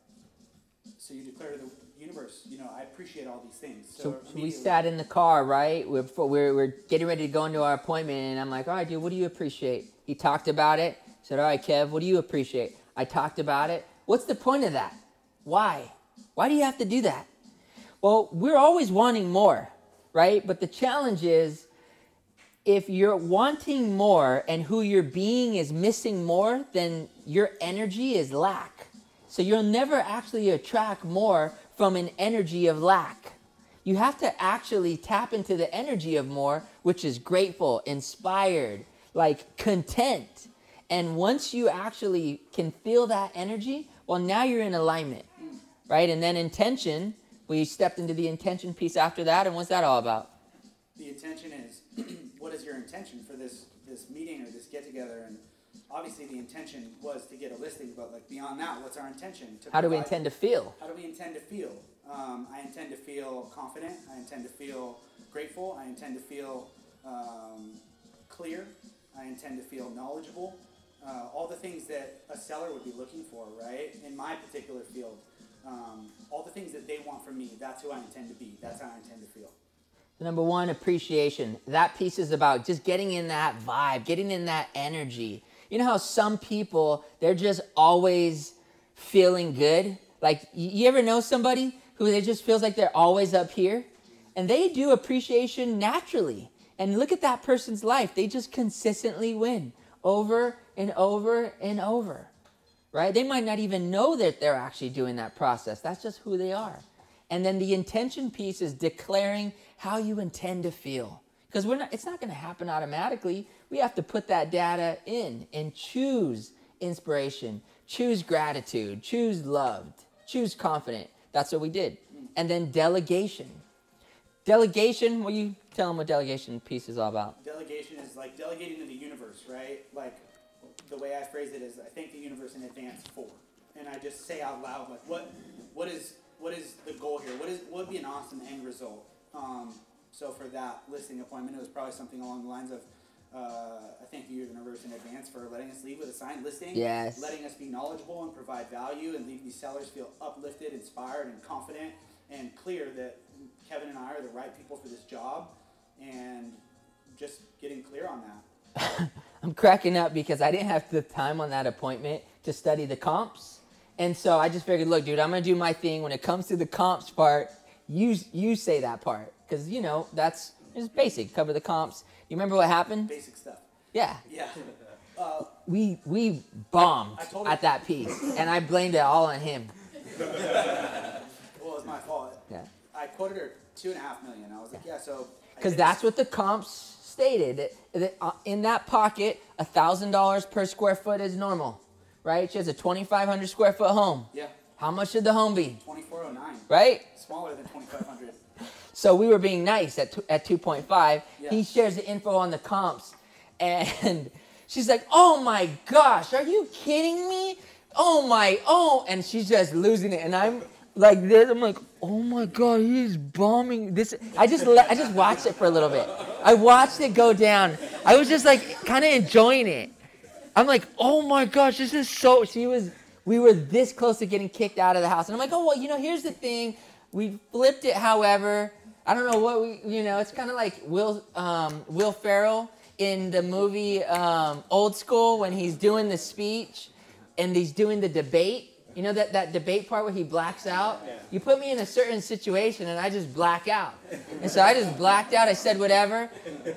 Speaker 2: so you declare to the universe, you know, I appreciate all these things. So,
Speaker 1: So, so we sat in the car, right? We're, we're, we're getting ready to go into our appointment, and I'm like, all right, dude, what do you appreciate? He talked about it. I said, all right, Kev, what do you appreciate? I talked about it. What's the point of that? Why? Why do you have to do that? Well, we're always wanting more, right? But the challenge is if you're wanting more and who you're being is missing more, then your energy is lack. So you'll never actually attract more from an energy of lack. You have to actually tap into the energy of more, which is grateful, inspired, like content. And once you actually can feel that energy, well, now you're in alignment, right? And then intention, we stepped into the intention piece after that. And what's that all about?
Speaker 2: The intention is, what is your intention for this, this meeting or this get-together? And obviously the intention was to get a listing, but like beyond that, what's our intention? To
Speaker 1: How do we
Speaker 2: provide,
Speaker 1: intend to feel?
Speaker 2: How do we intend to feel? Um, I intend to feel confident. I intend to feel grateful. I intend to feel um, clear. I intend to feel knowledgeable. Uh, all the things that a seller would be looking for, right? In my particular field, um, all the things that they want from me, that's who I intend to be. That's how I intend to feel.
Speaker 1: Number one, appreciation. That piece is about just getting in that vibe, getting in that energy. You know how some people, they're just always feeling good? Like, you ever know somebody who they just feels like they're always up here? And they do appreciation naturally. And look at that person's life. They just consistently win over and over and over, right? They might not even know that they're actually doing that process. That's just who they are. And then the intention piece is declaring how you intend to feel. Because we're not, it's not going to happen automatically. We have to put that data in and choose inspiration, choose gratitude, choose loved, choose confident. That's what we did. And then delegation. Delegation, will you tell them what delegation piece is all about?
Speaker 2: Delegation is like delegating to the universe, right? Like the way I phrase it is I thank the universe in advance for. And I just say out loud, like, what what is what is the goal here? What is what would be an awesome end result? Um, so for that listing appointment, it was probably something along the lines of, uh, I thank the universe in advance for letting us leave with a signed listing.
Speaker 1: Yes.
Speaker 2: Letting us be knowledgeable and provide value and leave these sellers feel uplifted, inspired, and confident and clear that Kevin and I are the right people for this job, and just getting clear on that.
Speaker 1: I'm cracking up because I didn't have the time on that appointment to study the comps. And so I just figured, look, dude, I'm going to do my thing. When it comes to the comps part, you you say that part. Because, you know, that's it's basic. Cover the comps. You remember what happened?
Speaker 2: Basic stuff.
Speaker 1: Yeah.
Speaker 2: Yeah. Uh,
Speaker 1: We we bombed
Speaker 2: I- I told
Speaker 1: at
Speaker 2: him-
Speaker 1: that piece. And I blamed it all on him.
Speaker 2: well, it's my fault.
Speaker 1: Yeah.
Speaker 2: I quoted her two and a half million. I was like, yeah, so. I
Speaker 1: Because
Speaker 2: did
Speaker 1: that's
Speaker 2: this-
Speaker 1: what the comps stated that uh, in that pocket, one thousand dollars per square foot is normal, right? She has a twenty-five hundred square foot home.
Speaker 2: Yeah.
Speaker 1: How much should the home be?
Speaker 2: twenty-four oh nine.
Speaker 1: Right?
Speaker 2: Smaller than twenty-five hundred.
Speaker 1: So we were being nice at, at two point five.
Speaker 2: Yeah.
Speaker 1: He shares the info on the comps. And she's like, oh my gosh, are you kidding me? Oh my, oh. And she's just losing it. And I'm like this. I'm like, oh my God, he's bombing this. I just let, I just watched it for a little bit. I watched it go down. I was just like kind of enjoying it. I'm like, oh my gosh, this is so, she was, we were this close to getting kicked out of the house. And I'm like, oh, well, you know, here's the thing. We flipped it, however. I don't know what we, you know, it's kind of like Will, um, Will Ferrell in the movie um, Old School when he's doing the speech and he's doing the debate. You know that, that debate part where he blacks out?
Speaker 2: Yeah.
Speaker 1: You put me in a certain situation and I just black out. And so I just blacked out. I said whatever.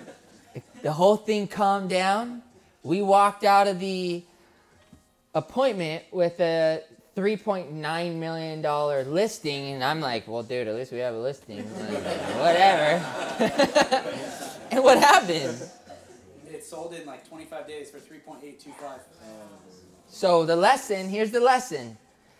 Speaker 1: The whole thing calmed down. We walked out of the appointment with a three point nine million dollars listing. And I'm like, well, dude, at least we have a listing. Like, whatever. And what happened?
Speaker 2: It sold in like twenty-five days for three point eight two five.
Speaker 1: So the lesson, here's the lesson.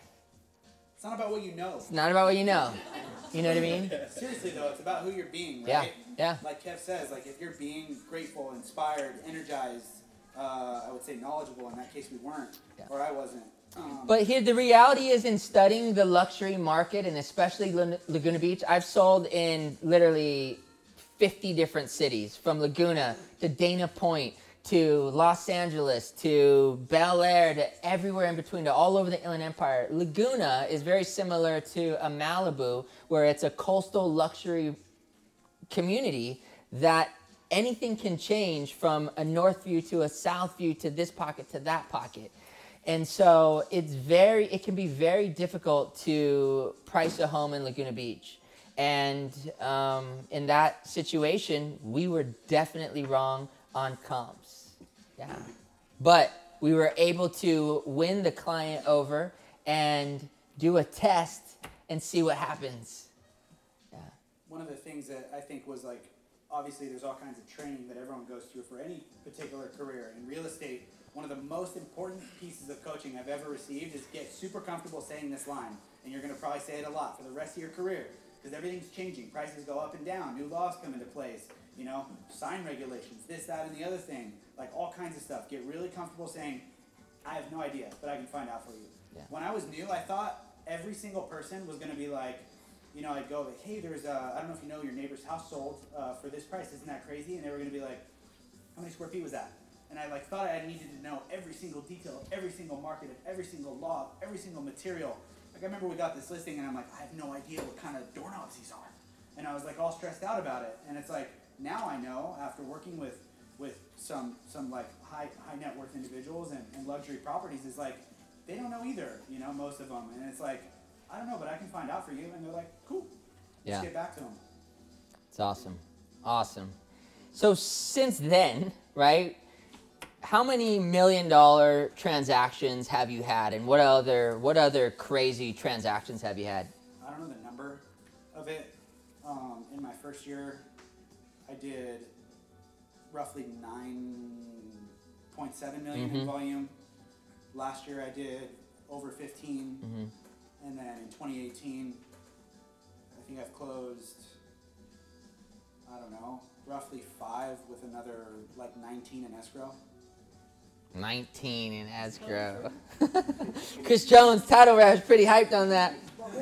Speaker 2: It's not about what you know.
Speaker 1: It's not about what you know. You know what I mean?
Speaker 2: Seriously though, it's about who you're being, right?
Speaker 1: Yeah, yeah.
Speaker 2: Like Kev says, like if you're being grateful, inspired, energized, uh, I would say knowledgeable. In that case, we weren't,
Speaker 1: Yeah.
Speaker 2: or I wasn't. Um,
Speaker 1: But here, the reality is in studying the luxury market, and especially Lun- Laguna Beach, I've sold in literally fifty different cities, from Laguna to Dana Point to Los Angeles to Bel Air to everywhere in between, to all over the Inland Empire. Laguna is very similar to a Malibu, where it's a coastal luxury community that anything can change from a north view to a south view to this pocket to that pocket. And so it's very, it can be very difficult to price a home in Laguna Beach. And um, in that situation, we were definitely wrong on comps. Yeah. But we were able to win the client over and do a test and see what happens. Yeah.
Speaker 2: One of the things that I think was like, obviously there's all kinds of training that everyone goes through for any particular career. In real estate, one of the most important pieces of coaching I've ever received is get super comfortable saying this line. And you're going to probably say it a lot for the rest of your career, because everything's changing. Prices go up and down. New laws come into place. You know, sign regulations, this, that, and the other thing. Like all kinds of stuff. Get really comfortable saying, I have no idea, but I can find out for you.
Speaker 1: Yeah.
Speaker 2: When I was new, I thought every single person was going to be like, you know, I'd go like, hey, there's a, I don't know if you know, your neighbor's house sold uh, for this price. Isn't that crazy? And they were going to be like, how many square feet was that? And I like thought I needed to know every single detail of every single market, of every single law, of every single material. Like I remember we got this listing and I'm like, I have no idea what kind of doorknobs these are. And I was like all stressed out about it. And it's like, now I know, after working with with some some like high high net worth individuals and, and luxury properties, is like, they don't know either, you know, most of them. And it's like, I don't know, but I can find out for you. And they're like, cool,
Speaker 1: Yeah.
Speaker 2: let's get back to them.
Speaker 1: It's awesome. Awesome. So since then, right, how many million dollar transactions have you had, and what other what other crazy transactions have you had?
Speaker 2: I don't know the number of it. Um, in my first year, I did roughly nine point seven million
Speaker 1: Mhm.
Speaker 2: in volume. Last year, I did over fifteen,
Speaker 1: Mm-hmm.
Speaker 2: and then in twenty eighteen, I think I've closed, I don't know, roughly five with another like nineteen in escrow.
Speaker 1: nineteen in escrow. Chris Jones, title rash, pretty hyped on that.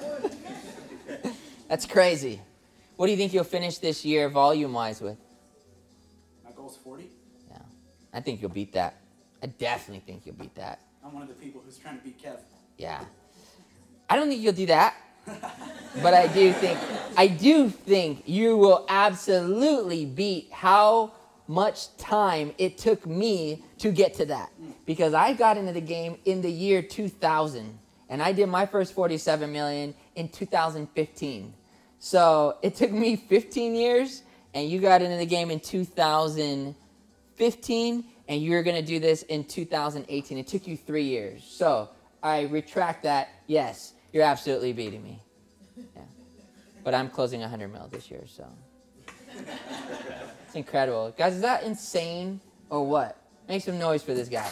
Speaker 1: That's crazy. What do you think you'll finish this year volume-wise with?
Speaker 2: My goal's forty.
Speaker 1: Yeah, I think you'll beat that. I definitely think you'll beat that.
Speaker 2: I'm one of the people who's trying to beat Kev.
Speaker 1: Yeah. I don't think you'll do that. But I do think, I do think you will absolutely beat how much time it took me to get to that. Because I got into the game in the year two thousand, and I did my first forty-seven million in two thousand fifteen. So it took me fifteen years, and you got into the game in two thousand fifteen, and you're going to do this in two thousand eighteen. It took you three years. So I retract that. Yes, you're absolutely beating me. Yeah. But I'm closing one hundred mil this year, so. It's incredible. Guys, is that insane or what? Make some noise for this guy.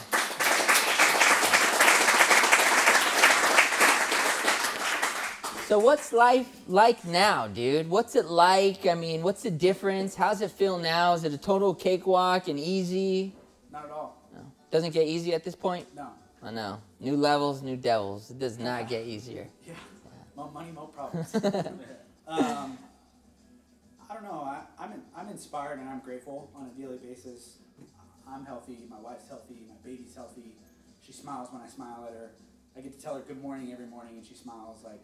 Speaker 1: So what's life like now, dude? What's it like? I mean, what's the difference? How's it feel now? Is it a total cakewalk and easy?
Speaker 2: Not at all.
Speaker 1: No. Doesn't get easy at this point?
Speaker 2: No.
Speaker 1: I know. New levels, new devils. It does not get easier.
Speaker 2: Yeah. More money, more problems. um, I don't know. I, I'm in, I'm inspired and I'm grateful on a daily basis. I'm healthy. My wife's healthy. My baby's healthy. She smiles when I smile at her. I get to tell her good morning every morning, and she smiles. Like,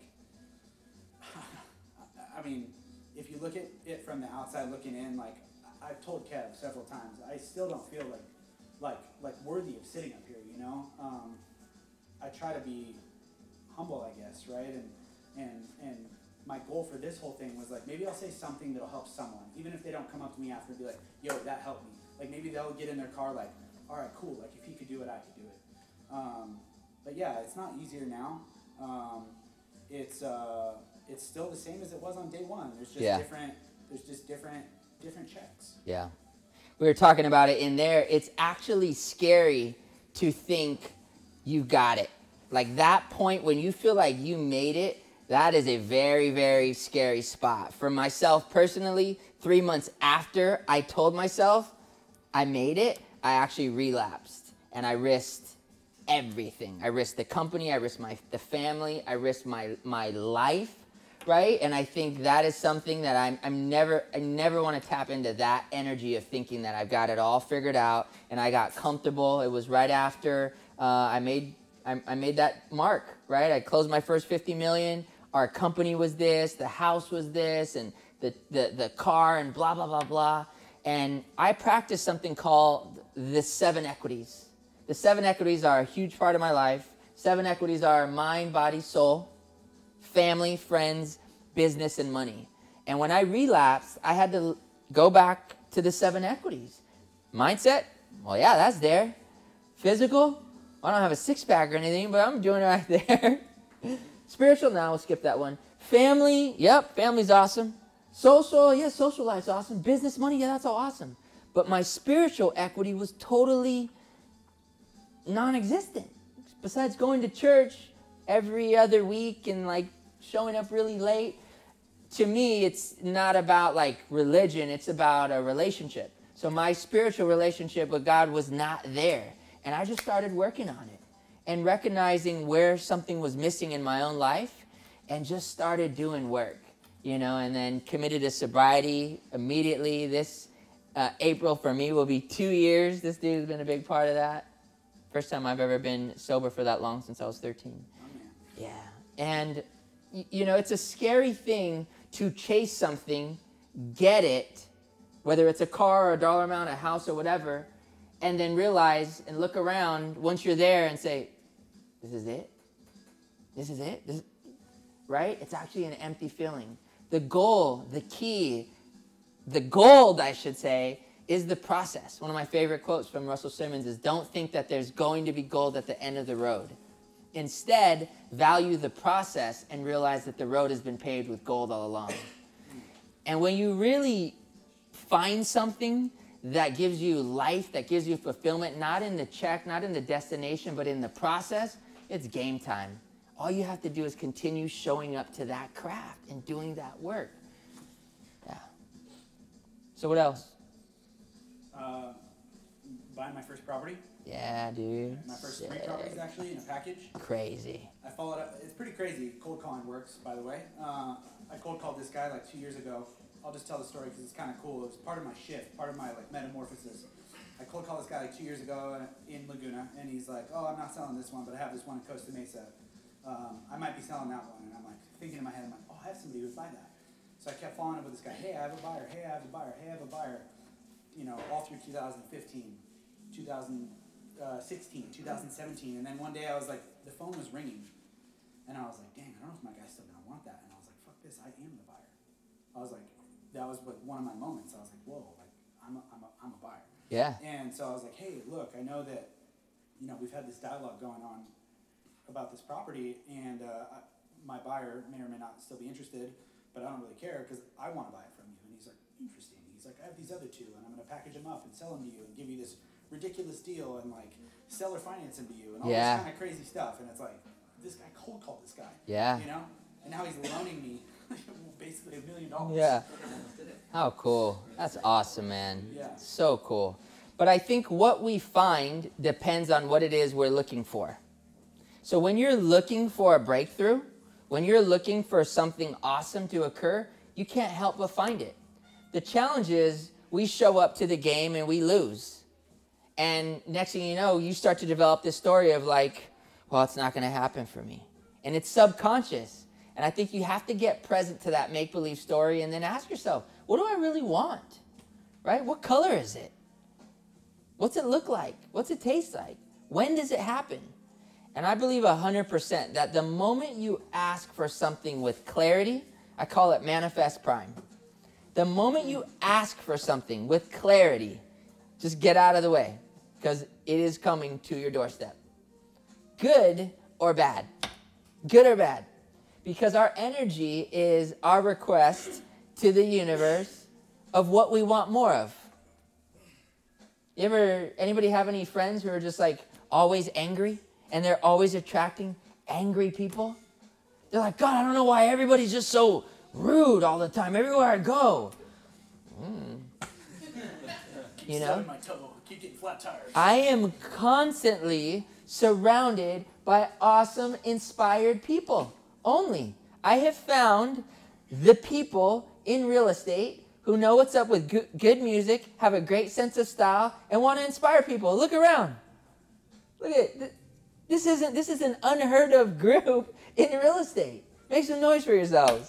Speaker 2: I mean, if you look at it from the outside looking in, like I've told Kev several times, I still don't feel like like like worthy of sitting up here. You know, um, I try to be humble, I guess, right? And and and my goal for this whole thing was like, maybe I'll say something that'll help someone, even if they don't come up to me after and be like, yo, that helped me. Like maybe they'll get in their car like, all right, cool. Like if he could do it, I could do it. Um, but yeah, it's not easier now. Um, it's uh, it's still the same as it was on day one. There's just
Speaker 1: Yeah.
Speaker 2: different. There's just different different checks.
Speaker 1: Yeah. We were talking about it in there. It's actually scary to think you got it. Like that point when you feel like you made it, that is a very, very scary spot. For myself personally, three months after I told myself I made it, I actually relapsed and I risked everything. I risked the company, I risked my the family, I risked my my life, right? And I think that is something that I'm I'm never I never want to tap into that energy of thinking that I've got it all figured out and I got comfortable. It was right after uh, I made I, I made that mark, right? I closed my first fifty million. Our company was this, the house was this, and the the the car and blah blah blah blah. And I practiced something called the seven equities. The seven equities are a huge part of my life. Seven equities are mind, body, soul, family, friends, business, and money. And when I relapsed, I had to go back to the seven equities. Mindset, well, yeah, that's there. Physical, I don't have a six-pack or anything, but I'm doing it right there. Spiritual, now we'll skip that one. Family, yep, family's awesome. Social, yeah, social life's awesome. Business, money, yeah, that's all awesome. But my spiritual equity was totally non-existent. Besides going to church every other week and like showing up really late, to me, it's not about like religion, it's about a relationship. So my spiritual relationship with God was not there. And I just started working on it and recognizing where something was missing in my own life and just started doing work, you know, and then committed to sobriety immediately. This uh, April for me will be two years. This dude has been a big part of that. First time I've ever been sober for that long since I was thirteen. Yeah. And, you know, it's a scary thing to chase something, get it, whether it's a car or a dollar amount, a house or whatever, and then realize and look around once you're there and say, this is it? This is it? This, right? It's actually an empty feeling. The goal, the key, the gold, I should say, is the process. One of my favorite quotes from Russell Simmons is, don't think that there's going to be gold at the end of the road. Instead, value the process and realize that the road has been paved with gold all along. And when you really find something that gives you life, that gives you fulfillment, not in the check, not in the destination, but in the process, it's game time. All you have to do is continue showing up to that craft and doing that work. Yeah. So what else?
Speaker 2: Uh, buying my first property.
Speaker 1: Yeah, dude.
Speaker 2: My first
Speaker 1: Sick.
Speaker 2: three properties actually in a package.
Speaker 1: Crazy.
Speaker 2: I followed up. It's pretty crazy. Cold calling works, by the way. Uh, I cold called this guy like two years ago. I'll just tell the story because it's kind of cool. It was part of my shift, part of my like metamorphosis. I cold called this guy like two years ago in Laguna, and he's like, "Oh, I'm not selling this one, but I have this one in Costa Mesa. Um, I might be selling that one." And I'm like thinking in my head, I'm like, "Oh, I have somebody who would buy that." So I kept following up with this guy. Hey, I have a buyer. Hey, I have a buyer. Hey, I have a buyer. You know, all through two thousand fifteen, two thousand sixteen, two thousand seventeen, and then one day I was like, the phone was ringing, and I was like, dang, I don't know if my guy's still gonna want that. And I was like, fuck this, I am the buyer. I was like, that was like one of my moments. I was like, whoa, like I'm a, I'm a, I'm a buyer.
Speaker 1: Yeah.
Speaker 2: And so I was like, hey, look, I know that, you know, we've had this dialogue going on about this property, and uh, I, my buyer may or may not still be interested, but I don't really care because I want to buy it from you. And he's like, interesting. He's He's like, I have these other two, and I'm going to package them up and sell them to you and give you this ridiculous deal and, like, seller finance them to you and all
Speaker 1: Yeah.
Speaker 2: this kind of crazy stuff. And it's like, this guy cold called this guy.
Speaker 1: Yeah.
Speaker 2: You know? And now he's loaning me basically a million dollars.
Speaker 1: Yeah. How cool. That's awesome, man.
Speaker 2: Yeah.
Speaker 1: So cool. But I think what we find depends on what it is we're looking for. So when you're looking for a breakthrough, when you're looking for something awesome to occur, you can't help but find it. The challenge is we show up to the game and we lose. And next thing you know, you start to develop this story of like, well, it's not going to happen for me. And it's subconscious. And I think you have to get present to that make-believe story and then ask yourself, what do I really want? Right? What color is it? What's it look like? What's it taste like? When does it happen? And I believe one hundred percent that the moment you ask for something with clarity, I call it manifest prime. The moment you ask for something with clarity, just get out of the way because it is coming to your doorstep. Good or bad? Good or bad? Because our energy is our request to the universe of what we want more of. You ever, anybody have any friends who are just like always angry and they're always attracting angry people? They're like, God, I don't know why everybody's just so rude all the time, everywhere I go. Mm. You know?
Speaker 2: My toe. Keep getting flat tires.
Speaker 1: I am constantly surrounded by awesome, inspired people only. I have found the people in real estate who know what's up with good, good music, have a great sense of style, and want to inspire people. Look around. Look at it. This isn't this is an unheard of group in real estate. Make some noise for yourselves.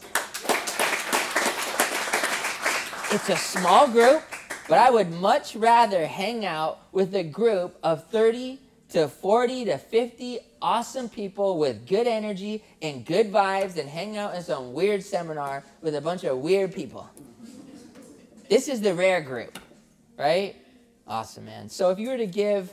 Speaker 1: It's a small group, but I would much rather hang out with a group of thirty to forty to fifty awesome people with good energy and good vibes than hang out in some weird seminar with a bunch of weird people. This is the rare group, right? Awesome, man. So if you were to give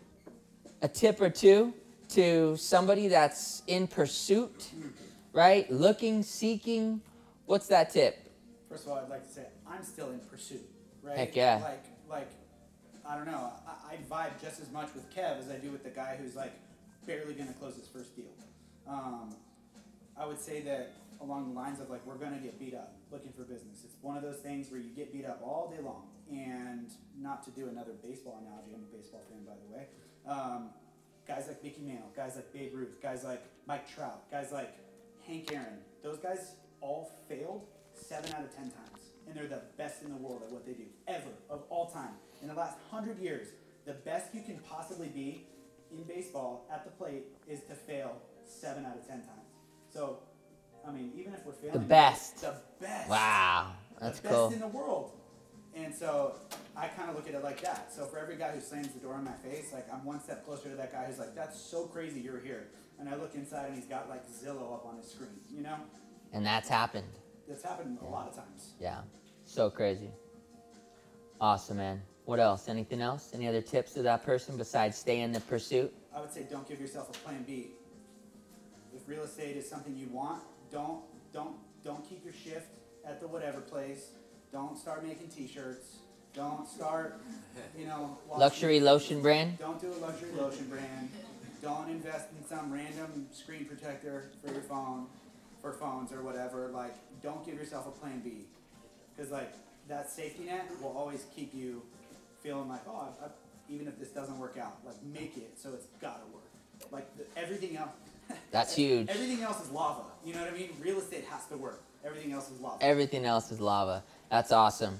Speaker 1: a tip or two to somebody that's in pursuit, right? Looking, seeking, what's that tip?
Speaker 2: First of all, I'd like to say I'm still in pursuit, right?
Speaker 1: Heck yeah.
Speaker 2: Like, like, I don't know. I, I vibe just as much with Kev as I do with the guy who's like barely going to close his first deal. Um, I would say that along the lines of like, we're going to get beat up looking for business. It's one of those things where you get beat up all day long. And not to do another baseball analogy, I'm a baseball fan, by the way. Um, guys like Mickey Mantle, guys like Babe Ruth, guys like Mike Trout, guys like Hank Aaron, those guys all failed seven out of ten times. And they're the best in the world at what they do, ever, of all time. In the last hundred years, the best you can possibly be in baseball at the plate is to fail seven out of ten times. So, I mean, even if we're failing,
Speaker 1: The best.
Speaker 2: the best,
Speaker 1: Wow, that's
Speaker 2: the best
Speaker 1: cool.
Speaker 2: in the world. And so I kind of look at it like that. So for every guy who slams the door in my face, like I'm one step closer to that guy who's like, that's so crazy you're here. And I look inside and he's got like Zillow up on his screen, you know?
Speaker 1: And that's happened.
Speaker 2: That's happened a lot of times.
Speaker 1: Yeah, so crazy. Awesome, man. What else? Anything else? Any other tips to that person besides stay in the pursuit?
Speaker 2: I would say don't give yourself a plan B. If real estate is something you want, don't don't don't keep your shift at the whatever place. Don't start making t-shirts. Don't start, you know, watching-
Speaker 1: Luxury lotion brand?
Speaker 2: Don't do a luxury lotion brand. Don't invest in some random screen protector for your phone, for phones or whatever. Like, don't give yourself a plan B. Because, like, that safety net will always keep you feeling like, oh, I, I, even if this doesn't work out, like, make it so it's got to work. Like, the, everything else.
Speaker 1: That's huge.
Speaker 2: Everything else is lava. You know what I mean? Real estate has to work. Everything else is lava.
Speaker 1: Everything else is lava. That's awesome.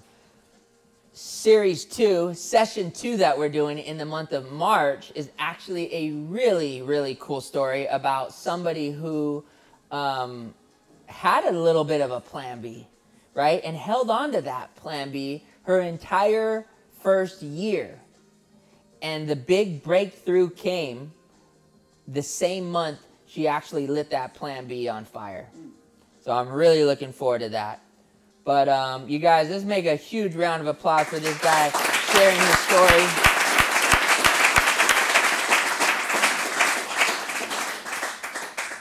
Speaker 1: Series two, session two that we're doing in the month of March is actually a really, really cool story about somebody who um, had a little bit of a plan B, right? And held on to that plan B her entire first year. And the big breakthrough came the same month she actually lit that plan B on fire. So I'm really looking forward to that. But um, you guys, let's make a huge round of applause for this guy sharing his story.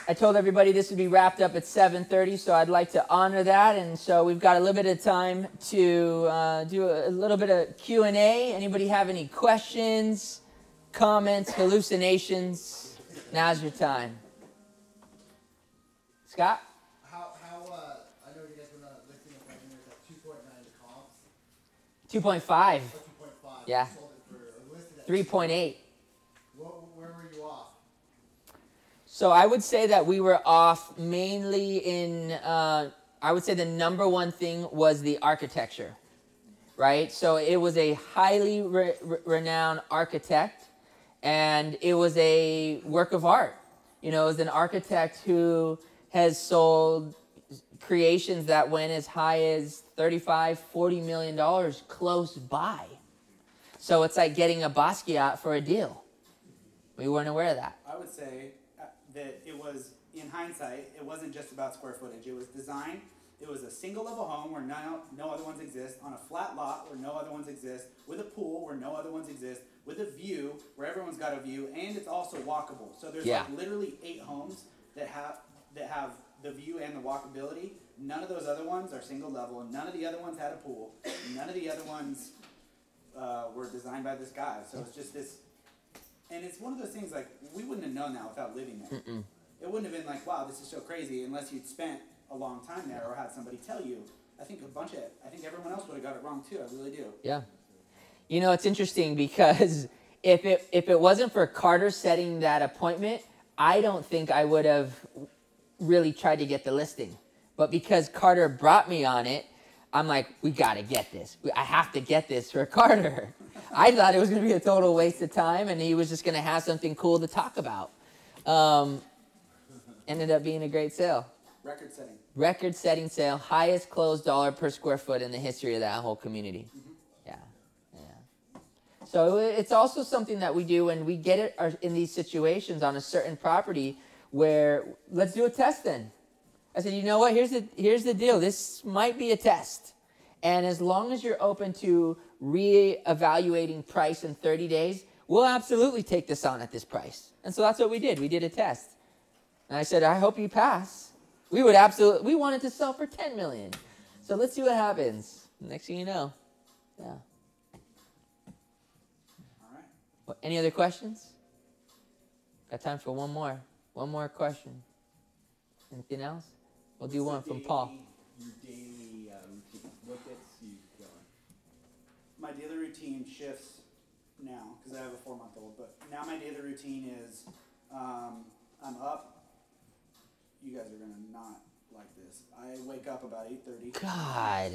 Speaker 1: I told everybody this would be wrapped up at seven thirty, so I'd like to honor that. And so we've got a little bit of time to uh, do a, a little bit of Q and A. Anybody have any questions, comments, hallucinations? Now's your time. Scott?
Speaker 3: How, how uh, I know you guys were not listing it right here at two point nine comps.
Speaker 1: two point five.
Speaker 3: two point five.
Speaker 1: Yeah.
Speaker 3: Sold it for, or listed at
Speaker 1: three point eight.
Speaker 3: What, where were you off?
Speaker 1: So I would say that we were off mainly in, uh, I would say the number one thing was the architecture, right? So it was a highly re- re- renowned architect, and it was a work of art. You know, it was an architect who has sold creations that went as high as thirty-five, forty million dollars close by. So it's like getting a Basquiat for a deal. We weren't aware of that.
Speaker 2: I would say uh, that it was, in hindsight, it wasn't just about square footage. It was design. It was a single level home where no, no other ones exist, on a flat lot where no other ones exist, with a pool where no other ones exist, with a view where everyone's got a view, and it's also walkable. So there's
Speaker 1: Yeah.
Speaker 2: like literally eight homes that have that have the view and the walkability. None of those other ones are single level. None of the other ones had a pool. None of the other ones uh, were designed by this guy. So it's just this, and it's one of those things like we wouldn't have known that without living there.
Speaker 1: Mm-mm.
Speaker 2: It wouldn't have been like, wow, this is so crazy, unless you'd spent a long time there or had somebody tell you. I think a bunch of, I think everyone else would have got it wrong too. I really do.
Speaker 1: Yeah. You know, it's interesting because if it if it wasn't for Carter setting that appointment, I don't think I would have really tried to get the listing. But because Carter brought me on it, I'm like, we got to get this. I have to get this for Carter. I thought it was going to be a total waste of time, and he was just going to have something cool to talk about. Um, ended up being a great sale.
Speaker 2: Record setting.
Speaker 1: Record-setting sale, highest closed dollar per square foot in the history of that whole community.
Speaker 2: Mm-hmm.
Speaker 1: Yeah, yeah. So it's also something that we do when we get it are in these situations on a certain property where, let's do a test then. I said, you know what, here's the, here's the deal. This might be a test. And as long as you're open to re-evaluating price in thirty days, we'll absolutely take this on at this price. And so that's what we did. We did a test. And I said, I hope you pass. We would absolutely, we wanted to sell for ten million dollars. So let's see what happens. Next thing you know. Yeah.
Speaker 2: All right.
Speaker 1: What, any other questions? Got time for one more. One more question. Anything else? We'll do one from Paul.
Speaker 4: Your daily uh, routine. What gets you going?
Speaker 2: My daily routine shifts now because I have a four-month-old. But now my daily routine is um, I'm up. You guys are gonna not like this. I wake up about eight thirty.
Speaker 1: God.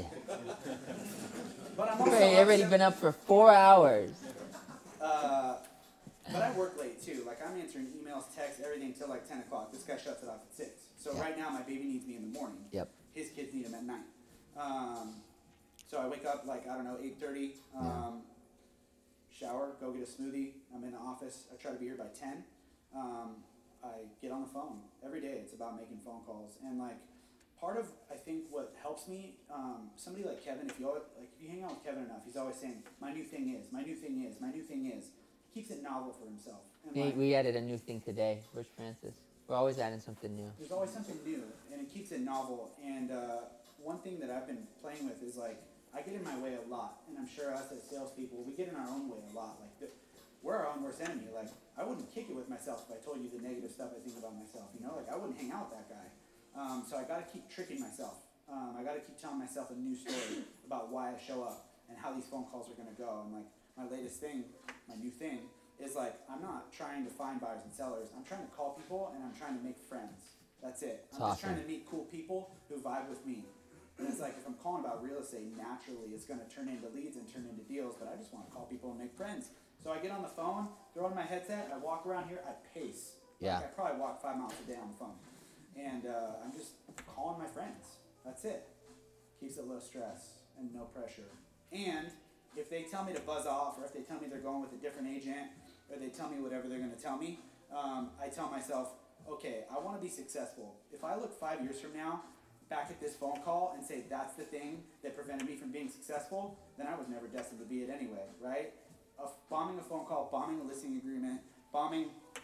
Speaker 2: But I'm also
Speaker 1: Ray,
Speaker 2: up
Speaker 1: already
Speaker 2: seven-
Speaker 1: been up for four hours.
Speaker 2: Uh, but I work late too. Like I'm answering emails, texts, everything till like ten o'clock. This guy shuts it off at six. So
Speaker 1: Yeah.
Speaker 2: right now my baby needs me in the morning.
Speaker 1: Yep.
Speaker 2: His kids need him at night. Um, so I wake up like I don't know eight thirty. Um, shower, go get a smoothie. I'm in the office. I try to be here by ten. Um, I get on the phone every day. It's about making phone calls and like part of I think what helps me. Um, somebody like Kevin, if you always, like if you hang out with Kevin enough, he's always saying, "My new thing is, my new thing is, my new thing is." He keeps it novel for himself. And
Speaker 1: We,
Speaker 2: like,
Speaker 1: we added a new thing today. Where's Francis? We're always adding something new.
Speaker 2: there's always something new, and it keeps it novel. And uh, one thing that I've been playing with is like I get in my way a lot, and I'm sure us as salespeople, we get in our own way a lot. Like the, we're our own worst enemy. Like I wouldn't kick it with myself if I told you the negative stuff I think about myself. You know, like I wouldn't hang out with that guy. Um, so I got to keep tricking myself. Um, I got to keep telling myself a new story about why I show up and how these phone calls are gonna go. And like my latest thing, my new thing. Is like, I'm not trying to find buyers and sellers. I'm trying to call people and I'm trying to make friends. That's it.
Speaker 1: That's
Speaker 2: I'm just
Speaker 1: awesome.
Speaker 2: trying to meet cool people who vibe with me. And it's like, if I'm calling about real estate, naturally it's going to turn into leads and turn into deals, but I just want to call people and make friends. So I get on the phone, throw on my headset, I walk around here, I pace.
Speaker 1: Yeah.
Speaker 2: Like I probably walk five miles a day on the phone. And uh, I'm just calling my friends. That's it. Keeps it low stress and no pressure. And if they tell me to buzz off, or if they tell me they're going with a different agent, or they tell me whatever they're going to tell me, um, I tell myself, okay, I want to be successful. If I look five years from now back at this phone call and say that's the thing that prevented me from being successful, then I was never destined to be it anyway, right? A, bombing a phone call, bombing a listing agreement, bombing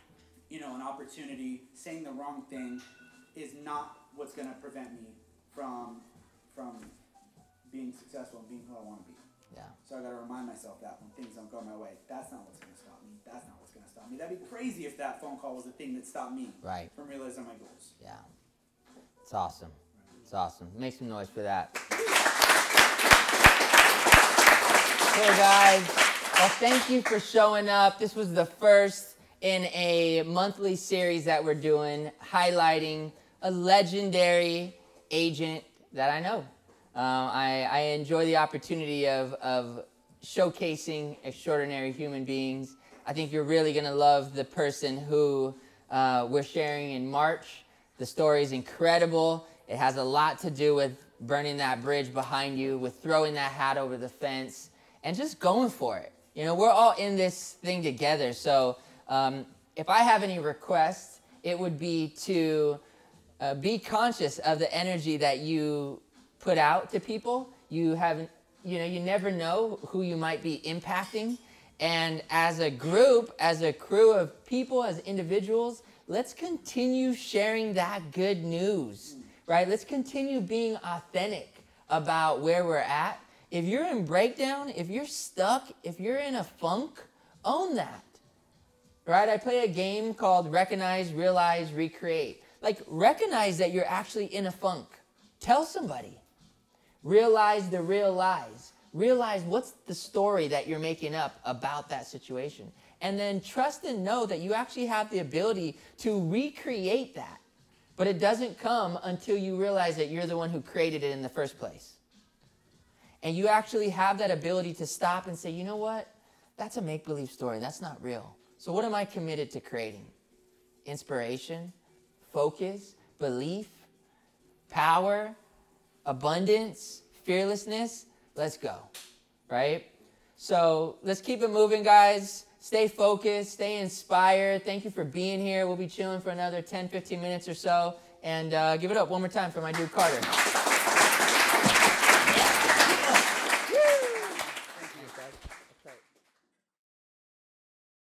Speaker 2: you know, an opportunity, saying the wrong thing is not what's going to prevent me from from being successful and being who I want to be.
Speaker 1: Yeah.
Speaker 2: So I got to remind myself that when things don't go my way, that's not what's going to stop me. That's not what's going to stop me. That'd be crazy if that phone call was the thing that stopped me
Speaker 1: Right.
Speaker 2: from realizing my goals.
Speaker 1: Yeah. It's awesome. It's awesome. Make some noise for that. Hey guys, well, thank you for showing up. This was the first in a monthly series that we're doing, highlighting a legendary agent that I know. Uh, I, I enjoy the opportunity of, of showcasing extraordinary human beings. I think you're really going to love the person who uh, we're sharing in March. The story is incredible. It has a lot to do with burning that bridge behind you, with throwing that hat over the fence, and just going for it. You know, we're all in this thing together. So um, if I have any requests, it would be to uh, be conscious of the energy that you put out to people. You haven't, you know, you never know who you might be impacting. And as a group, as a crew of people, as individuals, let's continue sharing that good news, right? Let's continue being authentic about where we're at. If you're in breakdown, if you're stuck, if you're in a funk, own that, right? I play a game called Recognize, Realize, Recreate. Like, recognize that you're actually in a funk. Tell somebody. Realize the real lies. Realize what's the story that you're making up about that situation. And then trust and know that you actually have the ability to recreate that. But it doesn't come until you realize that you're the one who created it in the first place. And you actually have that ability to stop and say, you know what? That's a make-believe story. That's not real. So what am I committed to creating? Inspiration, focus, belief, power, abundance, fearlessness. Let's go, right? So let's keep it moving, guys. Stay focused, stay inspired. Thank you for being here. We'll be chilling for another ten, fifteen minutes or so. And uh, give it up one more time for my dude, Carter.